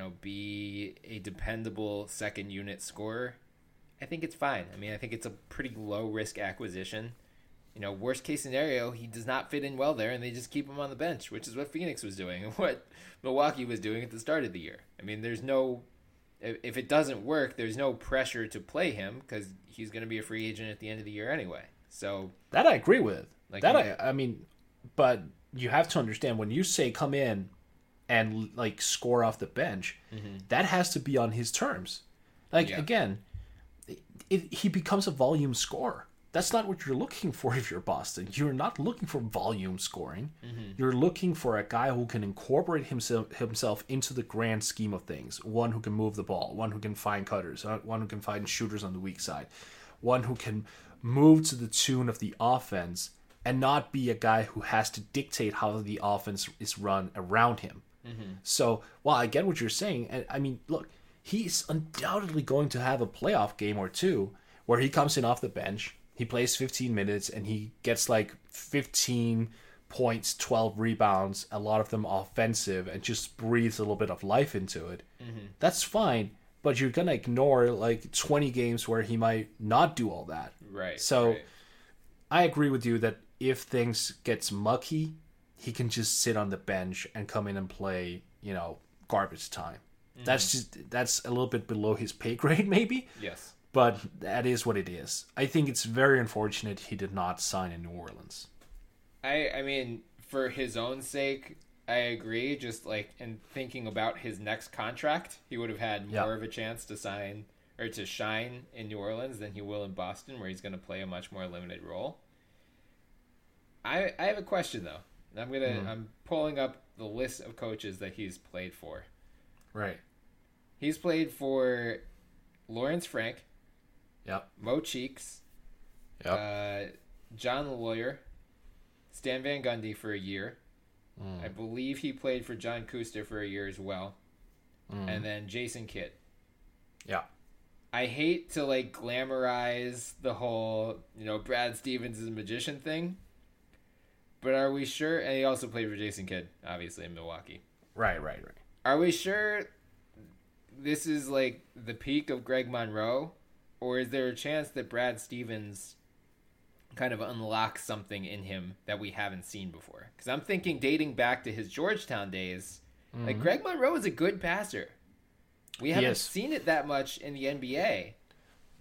be a dependable second unit scorer, I think it's fine. I mean, I think it's a pretty low risk acquisition. Worst case scenario, he does not fit in well there and they just keep him on the bench, which is what Phoenix was doing and what Milwaukee was doing at the start of the year. I mean, if it doesn't work, there's no pressure to play him because he's going to be a free agent at the end of the year anyway. So that I agree with. I mean, but you have to understand, when you say come in and like score off the bench, that has to be on his terms. Again, he becomes a volume scorer. That's not what you're looking for if you're Boston. You're not looking for volume scoring. You're looking for a guy who can incorporate himself into the grand scheme of things. One who can move the ball, one who can find cutters, one who can find shooters on the weak side, one who can move to the tune of the offense and not be a guy who has to dictate how the offense is run around him. So, while I get what you're saying, and I mean, look, he's undoubtedly going to have a playoff game or two where he comes in off the bench, he plays 15 minutes, and he gets like 15 points, 12 rebounds, a lot of them offensive, and just breathes a little bit of life into it. That's fine, but you're going to ignore like 20 games where he might not do all that. Right. So I agree with you that if things gets mucky, he can just sit on the bench and come in and play, garbage time. That's a little bit below his pay grade, maybe. Yes. But that is what it is. I think it's very unfortunate he did not sign in New Orleans. I mean, for his own sake, I agree. Just like in thinking about his next contract, he would have had more of a chance to sign or to shine in New Orleans than he will in Boston, where he's going to play a much more limited role. I have a question though. I'm pulling up the list of coaches that he's played for. Right. He's played for Lawrence Frank. Yep. Mo Cheeks. Yep. John Lawyer. Stan Van Gundy for a year. I believe he played for John Kuster for a year as well. And then Jason Kidd. Yeah. I hate to like glamorize the whole, Brad Stevens is a magician thing. But are we sure? And he also played for Jason Kidd, obviously, in Milwaukee. Right. Are we sure this is like the peak of Greg Monroe? Or is there a chance that Brad Stevens kind of unlocks something in him that we haven't seen before? Because I'm thinking, dating back to his Georgetown days, like Greg Monroe is a good passer. We haven't seen it that much in the NBA.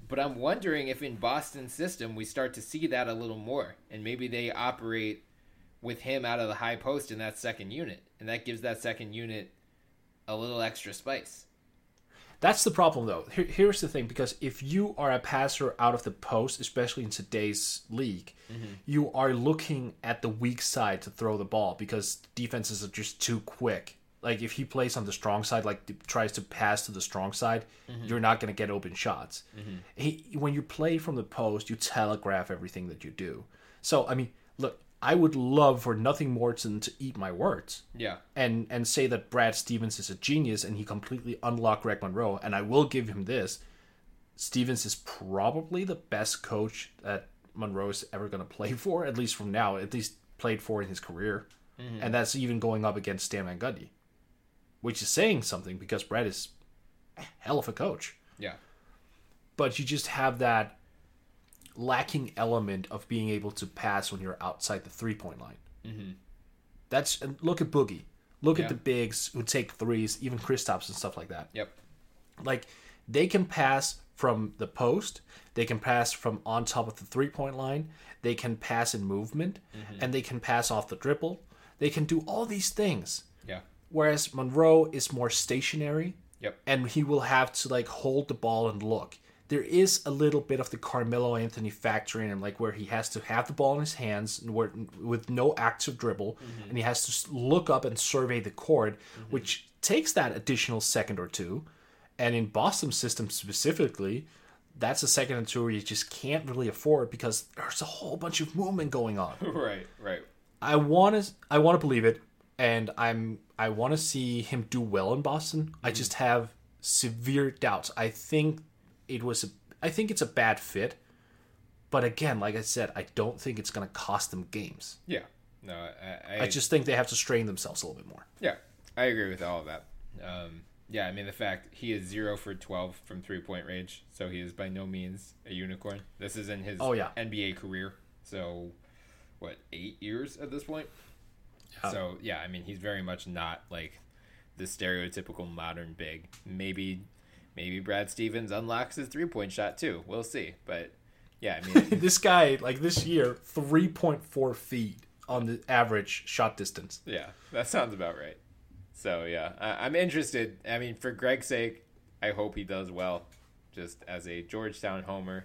But I'm wondering if in Boston's system we start to see that a little more, and maybe they operate with him out of the high post in that second unit, and that gives that second unit a little extra spice. That's the problem, though. Here's the thing, because if you are a passer out of the post, especially in today's league, you are looking at the weak side to throw the ball because defenses are just too quick. Like, if he plays on the strong side, like tries to pass to the strong side, you're not going to get open shots. When you play from the post, you telegraph everything that you do. So, I mean, look, I would love for nothing more than to eat my words. Yeah. And say that Brad Stevens is a genius and he completely unlocked Greg Monroe. And I will give him this. Stevens is probably the best coach that Monroe is ever going to play for, at least from now, at least played for in his career. And that's even going up against Stan Van Gundy, which is saying something because Brad is a hell of a coach. Yeah. But you just have that lacking element of being able to pass when you're outside the 3-point line. That's, and look at Boogie. Look at the bigs who take threes, even Kristaps and stuff like that. Yep. Like, they can pass from the post, they can pass from on top of the 3-point line, they can pass in movement, and they can pass off the dribble. They can do all these things. Yeah. Whereas Monroe is more stationary. Yep. And he will have to, like, hold the ball and look. There is a little bit of the Carmelo Anthony factor in him, like where he has to have the ball in his hands with no active dribble, and he has to look up and survey the court, which takes that additional second or two. And in Boston's system specifically, that's a second or two you just can't really afford because there's a whole bunch of movement going on. Right. I want to believe it, and I want to see him do well in Boston. I just have severe doubts. I think it's a bad fit, but again, like I said, I don't think it's going to cost them games. Yeah. No, I just think they have to strain themselves a little bit more. Yeah, I agree with all of that. Yeah, I mean, the fact he is 0 for 12 from 3-point range, so he is by no means a unicorn. This is in his NBA career, so, 8 years at this point? Yeah. So, yeah, I mean, he's very much not, like, the stereotypical modern big. Maybe Brad Stevens unlocks his 3-point shot, too. We'll see, but, yeah, I mean... This guy, like, this year, 3.4 feet on the average shot distance. Yeah, that sounds about right. So, yeah, I'm interested. I mean, for Greg's sake, I hope he does well, just as a Georgetown homer.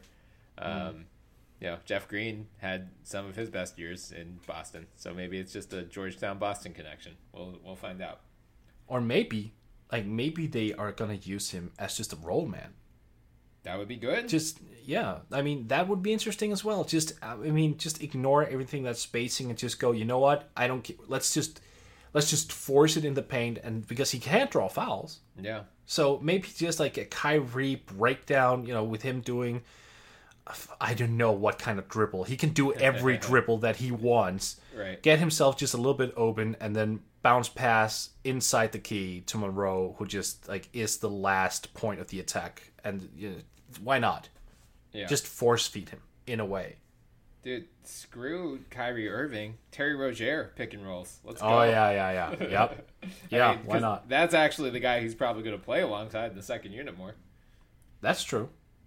Jeff Green had some of his best years in Boston, so maybe it's just a Georgetown-Boston connection. We'll find out. Or maybe they are going to use him as just a role man. That would be good. I mean, that would be interesting as well. Just ignore everything that's spacing and just go, you know what? I don't care. Let's just force it in the paint, and because he can't draw fouls. Yeah. So maybe just like a Kyrie breakdown, with him doing, I don't know what kind of dribble. He can do every dribble that he wants. Right. Get himself just a little bit open, and then bounce pass inside the key to Monroe, who just like is the last point of the attack. And why not? Yeah. Just force feed him in a way. Dude, screw Kyrie Irving. Terry Rozier pick and rolls. Let's go. Oh, yeah. Yep. Yeah, why not? That's actually the guy he's probably going to play alongside in the second unit more. That's true.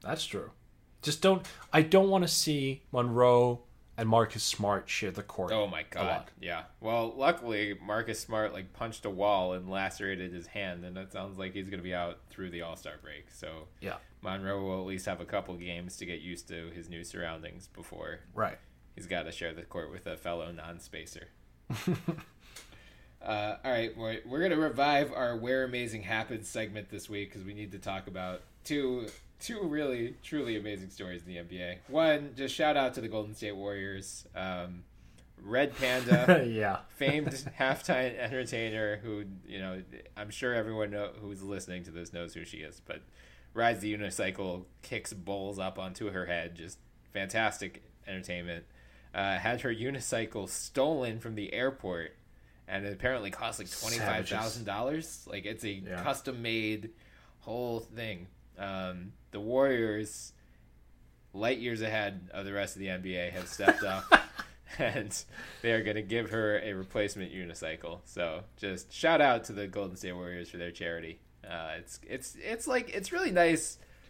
I don't want to see Monroe and Marcus Smart share the court. Oh, my God. Yeah. Well, luckily, Marcus Smart punched a wall and lacerated his hand, and it sounds like he's going to be out through the All-Star break. So yeah, Monroe will at least have a couple games to get used to his new surroundings before he's got to share the court with a fellow non-spacer. All right, we're going to revive our Where Amazing Happens segment this week because we need to talk about two really, truly amazing stories in the NBA. One, just shout out to the Golden State Warriors. Red Panda, famed halftime entertainer who, I'm sure everyone who's listening to this knows who she is, but rides the unicycle, kicks bowls up onto her head, just fantastic entertainment. Had her unicycle stolen from the airport, and it apparently cost $25,000. Like, it's a custom-made whole thing. The Warriors, light years ahead of the rest of the NBA, have stepped up, and they are going to give her a replacement unicycle. So, just shout out to the Golden State Warriors for their charity. It's really nice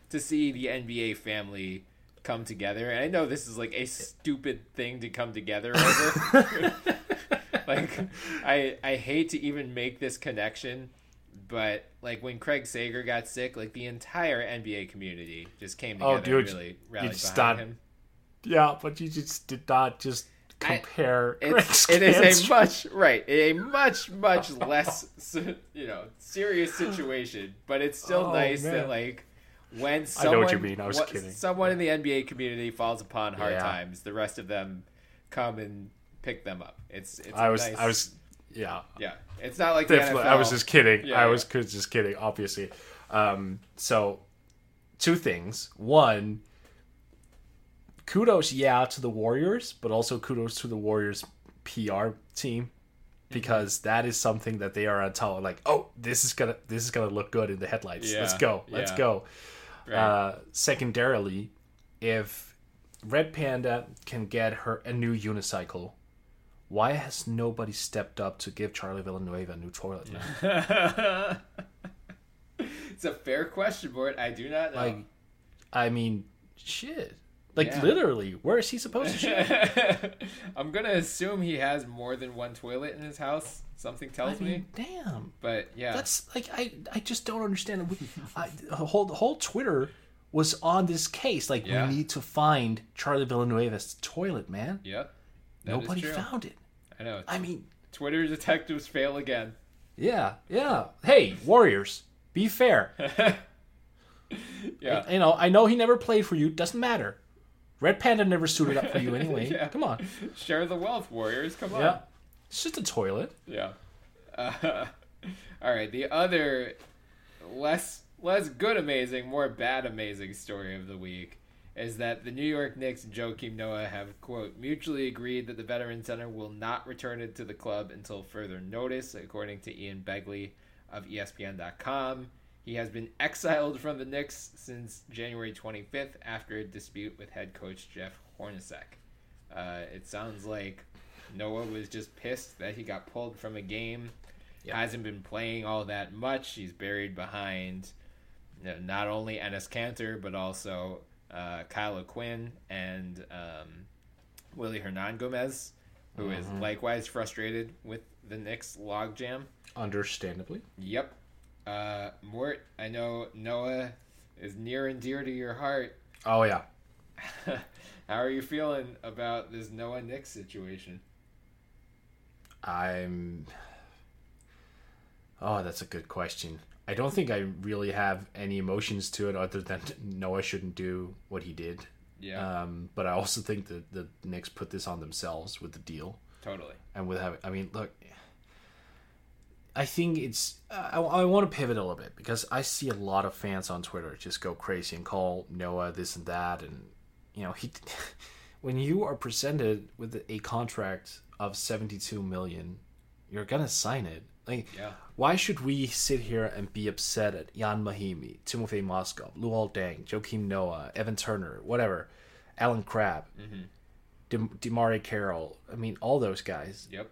to see the NBA family come together. And I know this is like a stupid thing to come together over. Like, I hate to even make this connection, but like when Craig Sager got sick, like the entire NBA community just came together and really rallied behind him. Yeah, but you just did not just compare. It is a much less serious situation, but it's still nice that like when someone, I know what you mean. I was kidding. Someone in the NBA community falls upon hard times, the rest of them come and pick them up. It's yeah. It's not like definitely. The NFL. I was just kidding. Yeah, I was just kidding. Obviously, so two things. One, kudos, to the Warriors, but also kudos to the Warriors PR team, because that is something that they are on top of. Like, oh, this is gonna look good in the headlights. Yeah. Let's go. Right. Secondarily, if Red Panda can get her a new unicycle, why has nobody stepped up to give Charlie Villanueva a new toilet? It's a fair question, Bort. I do not know. Like, I mean, shit. Like, literally, where is he supposed to shit? I'm going to assume he has more than one toilet in his house. Something tells me. Damn. But, yeah. That's, like, I just don't understand. The whole Twitter was on this case. Like, we need to find Charlie Villanueva's toilet, man. Yep. Nobody found it. I know. I mean, Twitter detectives fail again. Yeah. Hey, Warriors, be fair. Yeah. I know he never played for you. Doesn't matter. Red Panda never suited up for you anyway. Come on. Share the wealth, Warriors. Come on. Yeah. It's just a toilet. Yeah. All right. The other less good amazing, more bad amazing story of the week is that the New York Knicks and Joakim Noah have, quote, mutually agreed that the veteran center will not return it to the club until further notice, according to Ian Begley of ESPN.com. He has been exiled from the Knicks since January 25th after a dispute with head coach Jeff Hornacek. It sounds like Noah was just pissed that he got pulled from a game. Yeah. Hasn't been playing all that much. He's buried behind not only Enes Kanter, but also Kyle O'Quinn and Willie Hernangomez, who is likewise frustrated with the Knicks logjam. Understandably. Yep. Mort, I know Noah is near and dear to your heart. Oh, yeah. How are you feeling about this Noah Knicks situation? That's a good question. I don't think I really have any emotions to it other than Noah shouldn't do what he did. Yeah. But I also think that the Knicks put this on themselves with the deal. Totally. And with having, I mean, look, I think it's, I want to pivot a little bit because I see a lot of fans on Twitter just go crazy and call Noah this and that. And, when you are presented with a contract of $72 million, you're going to sign it. Like, why should we sit here and be upset at Jan Mahimi, Timofey Moskov, Luol Deng, Joakim Noah, Evan Turner, whatever, Alan Crabb, DeMarie Carroll? I mean, all those guys. Yep.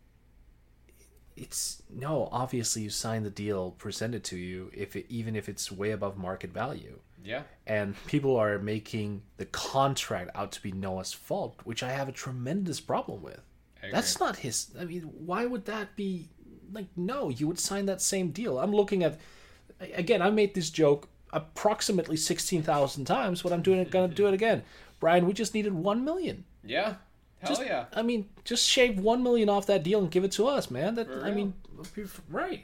Obviously you signed the deal presented to you, even if it's way above market value. Yeah. And people are making the contract out to be Noah's fault, which I have a tremendous problem with. That's not his. I mean, why would that be? Like, no, you would sign that same deal. I'm looking at, again, I made this joke approximately 16,000 times, but I'm going to do it again. Brian, we just needed $1 million. Yeah. Yeah. I mean, just shave $1 million off that deal and give it to us, man. Right.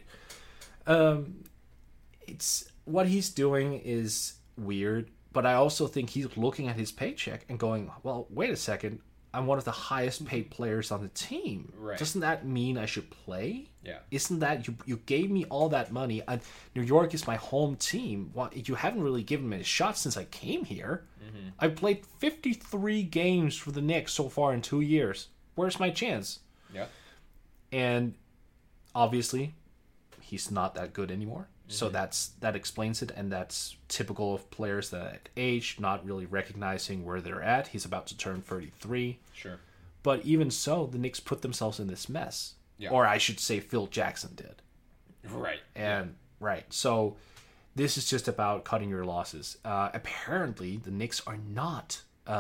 It's what he's doing is weird, but I also think he's looking at his paycheck and going, well, wait a second. I'm one of the highest paid players on the team. Right. Doesn't that mean I should play? Yeah. Isn't that you gave me all that money? New York is my home team. Well, you haven't really given me a shot since I came here. Mm-hmm. I've played 53 games for the Knicks so far in 2 years. Where's my chance? Yeah. And obviously, he's not that good anymore. So that explains it, and that's typical of players that age, not really recognizing where they're at. He's about to turn 33. Sure. But even so, the Knicks put themselves in this mess. Yeah. Or I should say Phil Jackson did. Right. And right. So This is just about cutting your losses. Apparently, the Knicks are not,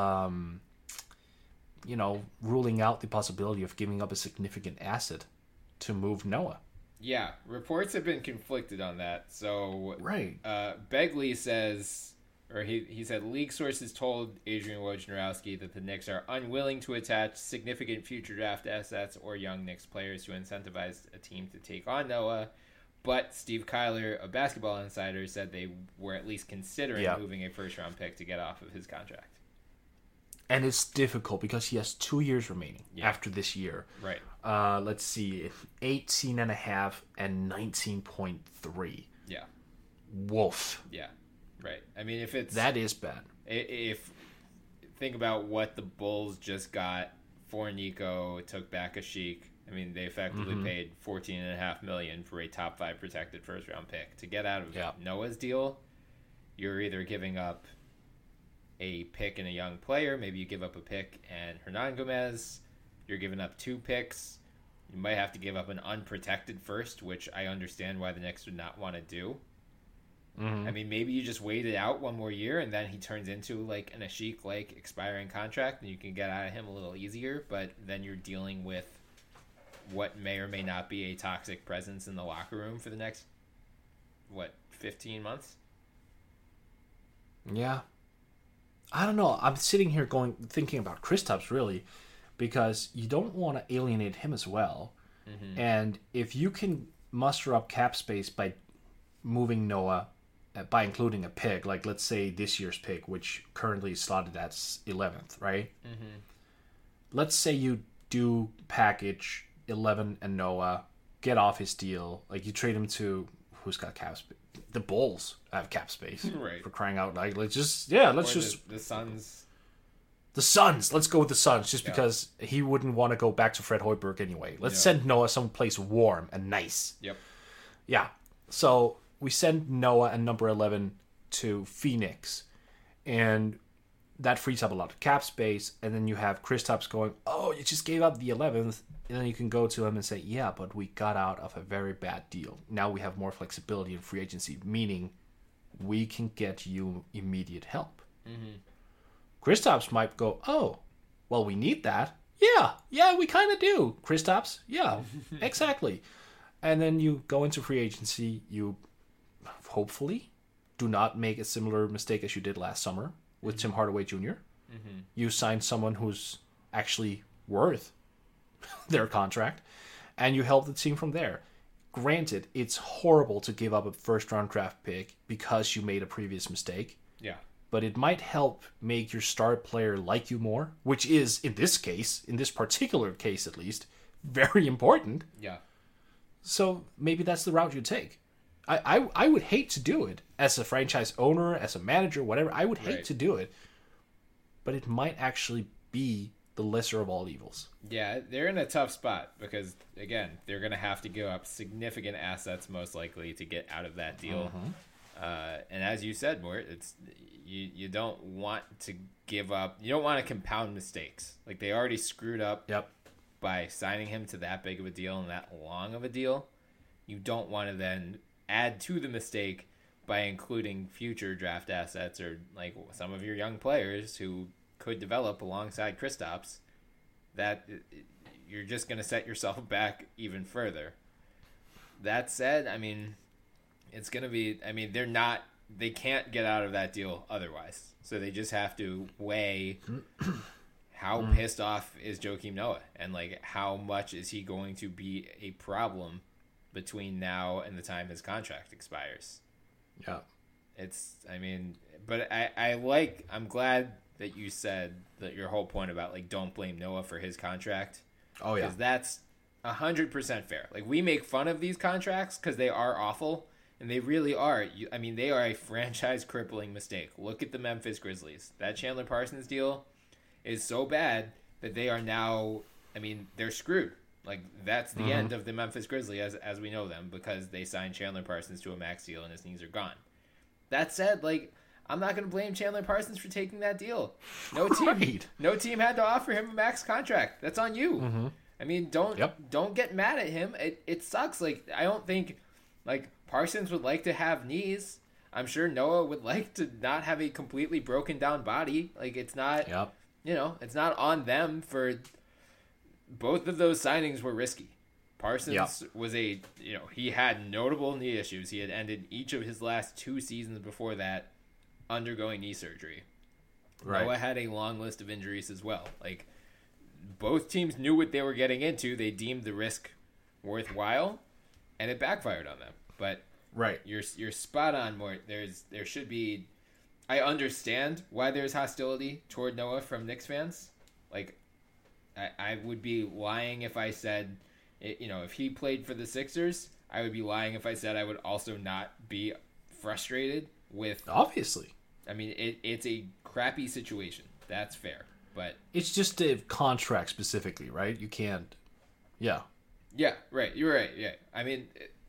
ruling out the possibility of giving up a significant asset to move Noah. Yeah, reports have been conflicted on that. So, Right. Begley says, or he said, league sources told Adrian Wojnarowski that the Knicks are unwilling to attach significant future draft assets or young Knicks players to incentivize a team to take on Noah. But Steve Kyler, a Basketball Insider, said they were at least considering moving a first-round pick to get off of his contract. And it's difficult because he has 2 years remaining after this year. Right. Let's see, 18.5 and 19.3. Yeah. Woof. Yeah. Right. I mean, if it's... That is bad. If think about what the Bulls just got for Nico, took back a Sheik. I mean, they effectively paid $14.5 million for a top 5 protected first round pick. To get out of Noah's deal, you're either giving up a pick and a young player. Maybe you give up a pick and Hernan Gomez. You're giving up 2 picks. You might have to give up an unprotected first, which I understand why the Knicks would not want to do. I mean, maybe you just wait it out one more year and then he turns into like an Ashiq like expiring contract and you can get out of him a little easier, but then you're dealing with what may or may not be a toxic presence in the locker room for the next 15 months? Yeah. I don't know. I'm sitting here thinking about Kristaps really, because you don't want to alienate him as well. And if you can muster up cap space by moving Noah, by including a pick, like let's say this year's pick, which currently is slotted at 11th, right? Let's say you do package 11 and Noah, get off his deal, like you trade him to who's got cap space? The Bulls have cap space, right? For crying out loud, let's the Suns. The Suns. Let's go with the Suns, just because he wouldn't want to go back to Fred Hoiberg anyway. Let's send Noah someplace warm and nice. Yep. Yeah. So we send Noah and number 11 to Phoenix, and that frees up a lot of cap space. And then you have Kristaps going, "Oh, you just gave up the 11th," and then you can go to him and say, "Yeah, but we got out of a very bad deal. Now we have more flexibility in free agency, meaning we can get you immediate help." Kristaps might go, "Oh, well, we need that. Yeah, we kind of do, Kristaps. Yeah, exactly." And then you go into free agency. You hopefully do not make a similar mistake as you did last summer with Tim Hardaway Jr. You sign someone who's actually worth their contract, and you help the team from there. Granted, it's horrible to give up a first-round draft pick because you made a previous mistake. Yeah. But it might help make your star player like you more, which is, in this particular case at least, very important. Yeah. So maybe that's the route you take. I would hate to do it as a franchise owner, as a manager, whatever. I would hate to do it. But it might actually be the lesser of all evils. Yeah, they're in a tough spot because, again, they're going to have to give up significant assets most likely to get out of that deal. And as you said, Mort, it's you don't want to give up. You don't want to compound mistakes. Like, they already screwed up by signing him to that big of a deal and that long of a deal. You don't want to then add to the mistake by including future draft assets or like some of your young players who could develop alongside Kristaps. That you're just going to set yourself back even further. That said, I mean, it's going to be, I mean, they can't get out of that deal otherwise. So they just have to weigh how pissed off is Joakim Noah and like how much is he going to be a problem between now and the time his contract expires. Yeah. But I'm glad that you said that your whole point about like don't blame Noah for his contract. Oh yeah. Because that's 100% fair. Like, we make fun of these contracts because they are awful, and they really are. They are a franchise crippling mistake. Look at the Memphis Grizzlies. That Chandler Parsons deal is so bad that they are now, they're screwed. Like, that's the end of the Memphis Grizzlies as we know them because they signed Chandler Parsons to a max deal and his knees are gone. That said, like, I'm not going to blame Chandler Parsons for taking that deal. No team had to offer him a max contract. That's on you. Don't get mad at him. It sucks. Like, I don't think like Parsons would like to have knees. I'm sure Noah would like to not have a completely broken down body. Like, it's not, it's not on them for both of those signings were risky. Parsons was he had notable knee issues. He had ended each of his last 2 seasons before that undergoing knee surgery. Right. Noah had a long list of injuries as well. Like, both teams knew what they were getting into. They deemed the risk worthwhile, and it backfired on them. But right, you're spot on, Mort. There should be. I understand why there's hostility toward Noah from Knicks fans. Like, I would be lying if I said, if he played for the Sixers, I would be lying if I said I would also not be frustrated with. Obviously, I mean it's a crappy situation. That's fair, but it's just a contract specifically, right? You can't. Yeah. Yeah, right. You're right. Yeah, I mean,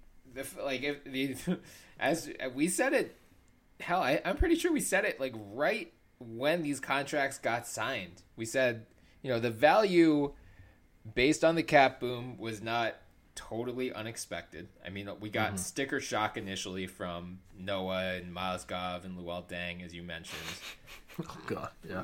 as we said it, hell, I'm pretty sure we said it like right when these contracts got signed. We said, the value based on the cap boom was not totally unexpected. I mean, we got sticker shock initially from Noah and Mozgov and Luol Deng, as you mentioned. Oh God, yeah.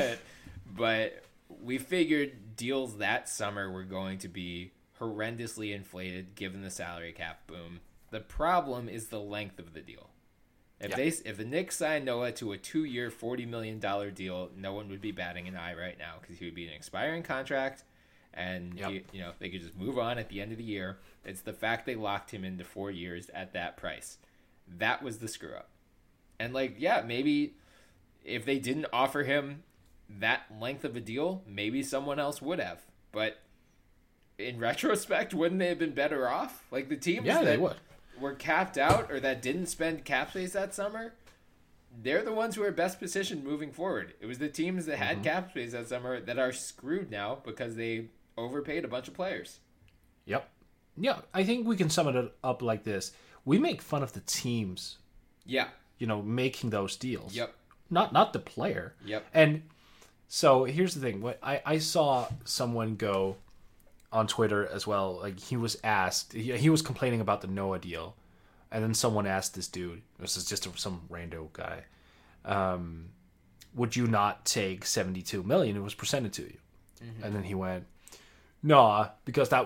But we figured deals that summer were going to be horrendously inflated given the salary cap boom. The problem is the length of the deal. If the Knicks signed Noah to a 2-year, $40 million deal, no one would be batting an eye right now because he would be an expiring contract, and they could just move on at the end of the year. It's the fact they locked him into 4 years at that price. That was the screw up. And maybe if they didn't offer him that length of a deal, maybe someone else would have. But in retrospect, wouldn't they have been better off? Like the teams they would. Were capped out or that didn't spend cap space that summer, they're the ones who are best positioned moving forward. It was the teams that had cap space that summer that are screwed now because they overpaid a bunch of players. Yep. Yeah, I think we can sum it up like this. We make fun of the teams. Yeah. Making those deals. Yep. Not the player. Yep. And so here's the thing. What I saw someone go on Twitter as well. Like he was asked, he was complaining about the Noah deal, and then someone asked this dude. This is just some rando guy. Would you not take $72 million? It was presented to you, and then he went, "No, because that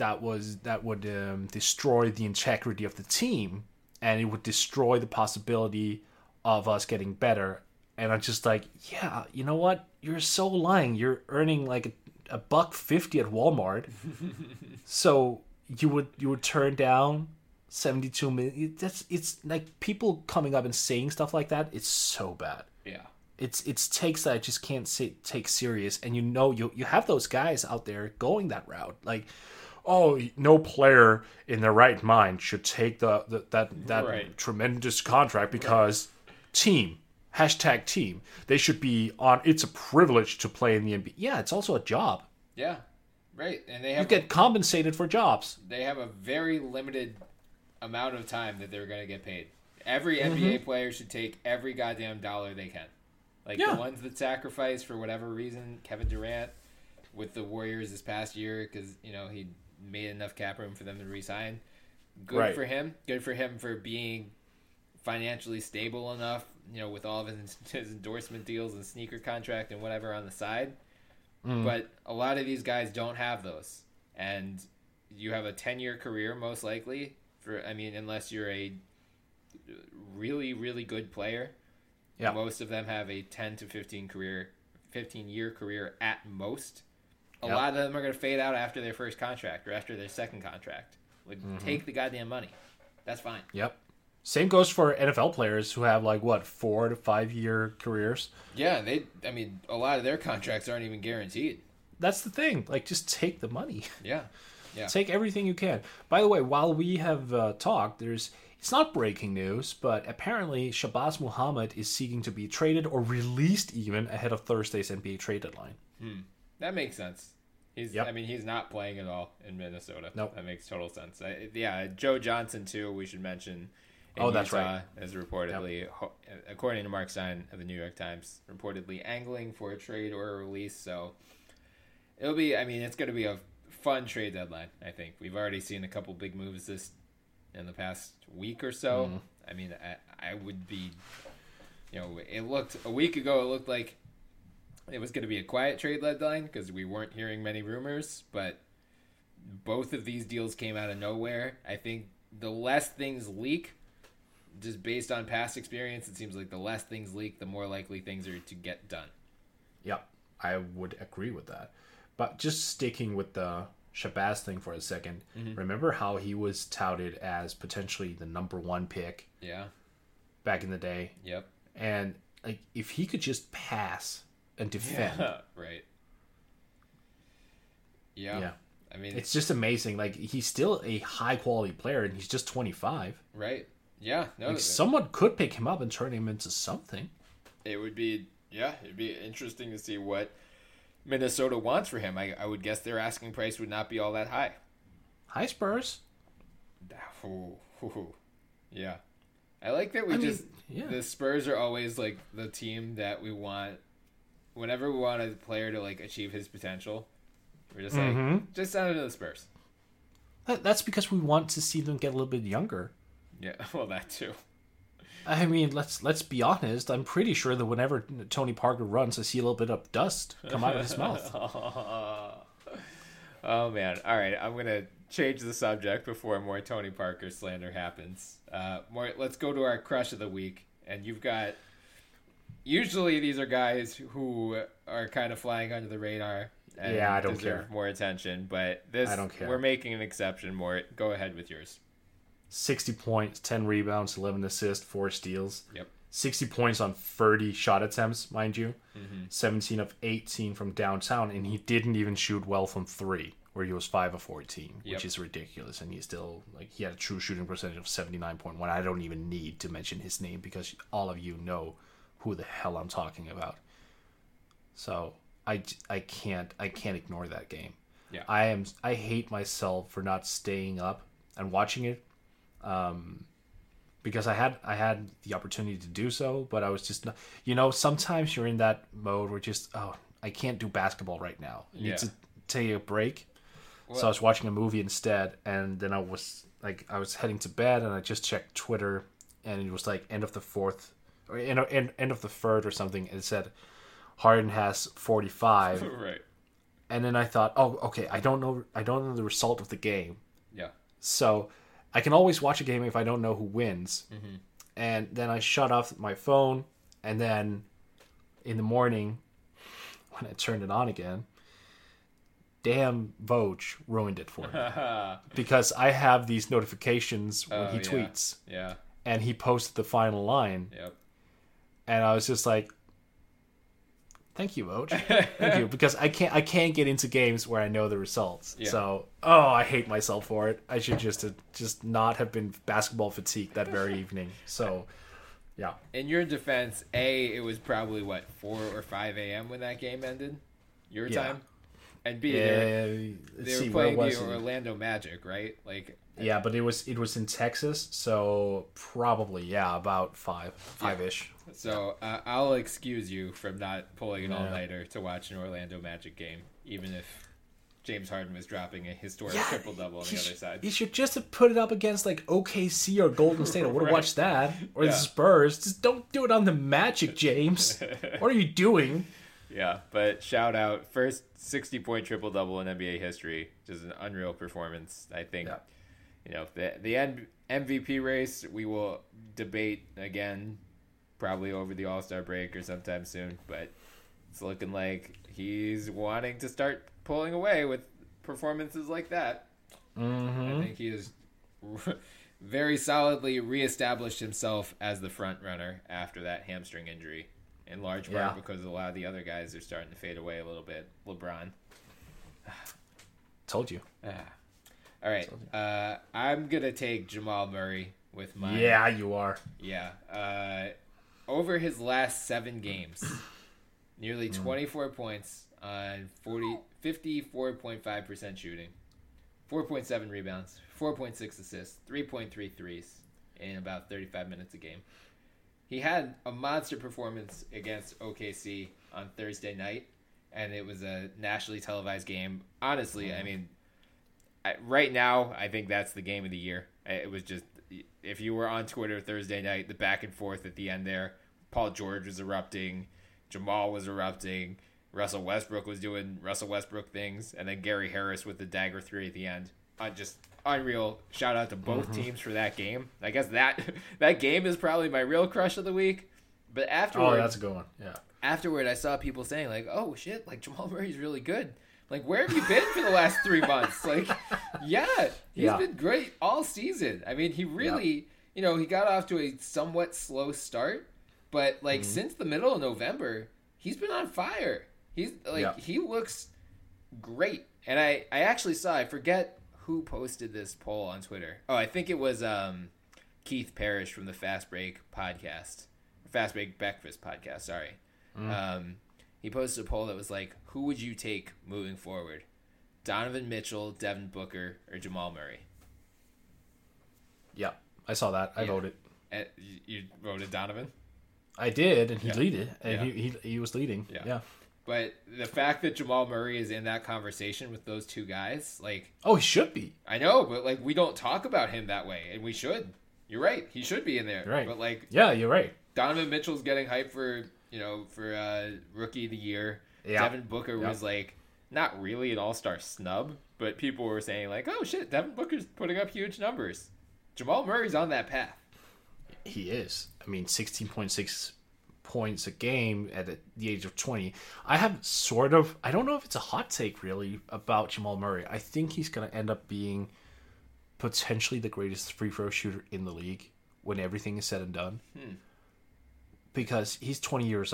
would destroy the integrity of the team, and it would destroy the possibility of us getting better." And I'm just like, yeah, you know what? You're so lying. You're earning like $1.50 at Walmart, so you would turn down $72 million. It's like people coming up and saying stuff like that. It's so bad. Yeah, it's takes that I just can't take serious. And you have those guys out there going that route. Like, oh, no player in their right mind should take that right. tremendous contract because team. #team. They should be on. It's a privilege to play in the NBA. Yeah, it's also a job. Yeah, right. And you get compensated for jobs. They have a very limited amount of time that they're going to get paid. Every NBA player should take every goddamn dollar they can. Like the ones that sacrifice for whatever reason. Kevin Durant with the Warriors this past year because he made enough cap room for them to re-sign. Good for him. Good for him for being financially stable enough, with all of his endorsement deals and sneaker contract and whatever on the side. But a lot of these guys don't have those. And you have a 10-year career most likely unless you're a really, really good player. Yeah. Most of them have a 10 to 15-year career at most. A lot of them are going to fade out after their first contract or after their second contract. Take the goddamn money. That's fine. Yep. Same goes for NFL players who have 4 to 5 year careers. Yeah, a lot of their contracts aren't even guaranteed. That's the thing. Just take the money. Yeah. Take everything you can. By the way, while we have talked, it's not breaking news, but apparently Shabazz Muhammad is seeking to be traded or released even ahead of Thursday's NBA trade deadline. That makes sense. He's not playing at all in Minnesota. Nope. That makes total sense. Joe Johnson too, we should mention. That's right. Is reportedly, according to Mark Stein of the New York Times, reportedly angling for a trade or a release. So it's going to be a fun trade deadline. I think we've already seen a couple big moves this in the past week or so. I mean, I would be, it looked a week ago. It looked like it was going to be a quiet trade deadline because we weren't hearing many rumors. But both of these deals came out of nowhere. I think the less things leak, just based on past experience, it seems like the less things leak, the more likely things are to get done. Yep, I would agree with that. But just sticking with the Shabazz thing for a second, remember how he was touted as potentially the number 1 pick? Yeah. Back in the day? Yep. And like, if he could just pass and defend. Yeah, right. Yeah. I mean, it's just amazing. Like, he's still a high quality player and he's just 25. Right. Yeah. No. Like, someone could pick him up and turn him into something. It'd be interesting to see what Minnesota wants for him. I would guess their asking price would not be all that high. Hi, Spurs. Yeah. I like that the Spurs are always like the team that we want whenever we want a player to like achieve his potential. We're just like, just send him to the Spurs. That's because we want to see them get a little bit younger. Yeah, well, that too. I mean, let's be honest. I'm pretty sure that whenever Tony Parker runs, I see a little bit of dust come out of his mouth. Oh man! All right, I'm gonna change the subject before more Tony Parker slander happens. Let's go to our crush of the week, and you've got. Usually, these are guys who are kind of flying under the radar. And I don't deserve care. More attention, but this I don't care. We're making an exception. Go ahead with yours. 60 points, 10 rebounds, 11 assists, 4 steals. Yep. 60 points on 30 shot attempts, mind you. 17 of 18 from downtown, and he didn't even shoot well from 3, where he was 5 of 14, which is ridiculous. And he's still, he had a true shooting percentage of 79.1. I don't even need to mention his name because all of you know who the hell I'm talking about. So I can't ignore that game. Yeah. I hate myself for not staying up and watching it. Because I had the opportunity to do so, but I was just not, sometimes you're in that mode where I can't do basketball right now. I need to take a break. Well, so I was watching a movie instead, and then I was heading to bed, and I just checked Twitter, and it was like end of the fourth or end of the third or something. And it said Harden has 45. Right. And then I thought, oh, okay, I don't know the result of the game. Yeah. So I can always watch a game if I don't know who wins. And then I shut off my phone, and then in the morning, when I turned it on again, damn Voj ruined it for me. Because I have these notifications when he tweets. Yeah. And he posted the final line. Yep. And I was just like, thank you, Voj. Thank you. Because I can't get into games where I know the results. Yeah. So, I hate myself for it. I should just not have been basketball fatigued that very evening. So, yeah. In your defense, it was probably 4 or 5 a.m. when that game ended, your time, and B, they were playing the Orlando Magic, right? Yeah, but it was in Texas, so probably about 5-ish. So I'll excuse you from not pulling an all-nighter to watch an Orlando Magic game, even if James Harden was dropping a historic triple-double on the other side. You should just have put it up against OKC or Golden State. I would have watched that. Or the Spurs. Just don't do it on the Magic, James. What are you doing? Yeah, but shout out. First 60-point triple-double in NBA history. Just an unreal performance, I think. Yeah. The MVP race, we will debate again, probably over the All-Star break or sometime soon. But it's looking like he's wanting to start pulling away with performances like that. I think he has very solidly reestablished himself as the front runner after that hamstring injury, in large part because a lot of the other guys are starting to fade away a little bit. LeBron. Told you. All right. I'm going to take Jamal Murray with mine. Yeah, you are. Yeah. Over his last 7 games, nearly 24 points on 54.5% shooting, 4.7 rebounds, 4.6 assists, 3.3 threes in about 35 minutes a game. He had a monster performance against OKC on Thursday night, and it was a nationally televised game. Honestly, I mean, right now, I think that's the game of the year. It was just, if you were on Twitter Thursday night, the back and forth at the end there, Paul George was erupting, Jamal was erupting, Russell Westbrook was doing Russell Westbrook things, and then Gary Harris with the dagger 3 at the end. Just unreal. Shout out to both teams for that game. I guess that game is probably my real crush of the week. But afterward, that's a good one. Yeah. Afterward, I saw people saying like, "Oh shit, like Jamal Murray's really good." Like, where have you been for the last 3 months? Like, he's been great all season. I mean, he really, he got off to a somewhat slow start, but like since the middle of November, he's been on fire. He's like he looks great. And I actually saw, I forget who posted this poll on Twitter. Oh, I think it was Keith Parrish from the Fast Break podcast. Fast Break Breakfast podcast, sorry. He posted a poll that was like, who would you take moving forward? Donovan Mitchell, Devin Booker, or Jamal Murray? Yeah, I saw that. I voted. You voted Donovan? I did, and he leaded. And he was leading. Yeah. But the fact that Jamal Murray is in that conversation with those two guys, like... Oh, he should be. I know, but like we don't talk about him that way, and we should. You're right. He should be in there. Right. But like... Yeah, you're right. Donovan Mitchell's getting hyped for Rookie of the Year. Yeah. Devin Booker was like, not really an all-star snub, but people were saying like, oh shit, Devin Booker's putting up huge numbers. Jamal Murray's on that path. He is. I mean, 16.6 points a game at the age of 20. I have I don't know if it's a hot take really about Jamal Murray. I think he's going to end up being potentially the greatest free throw shooter in the league when everything is said and done. Because he's 20 years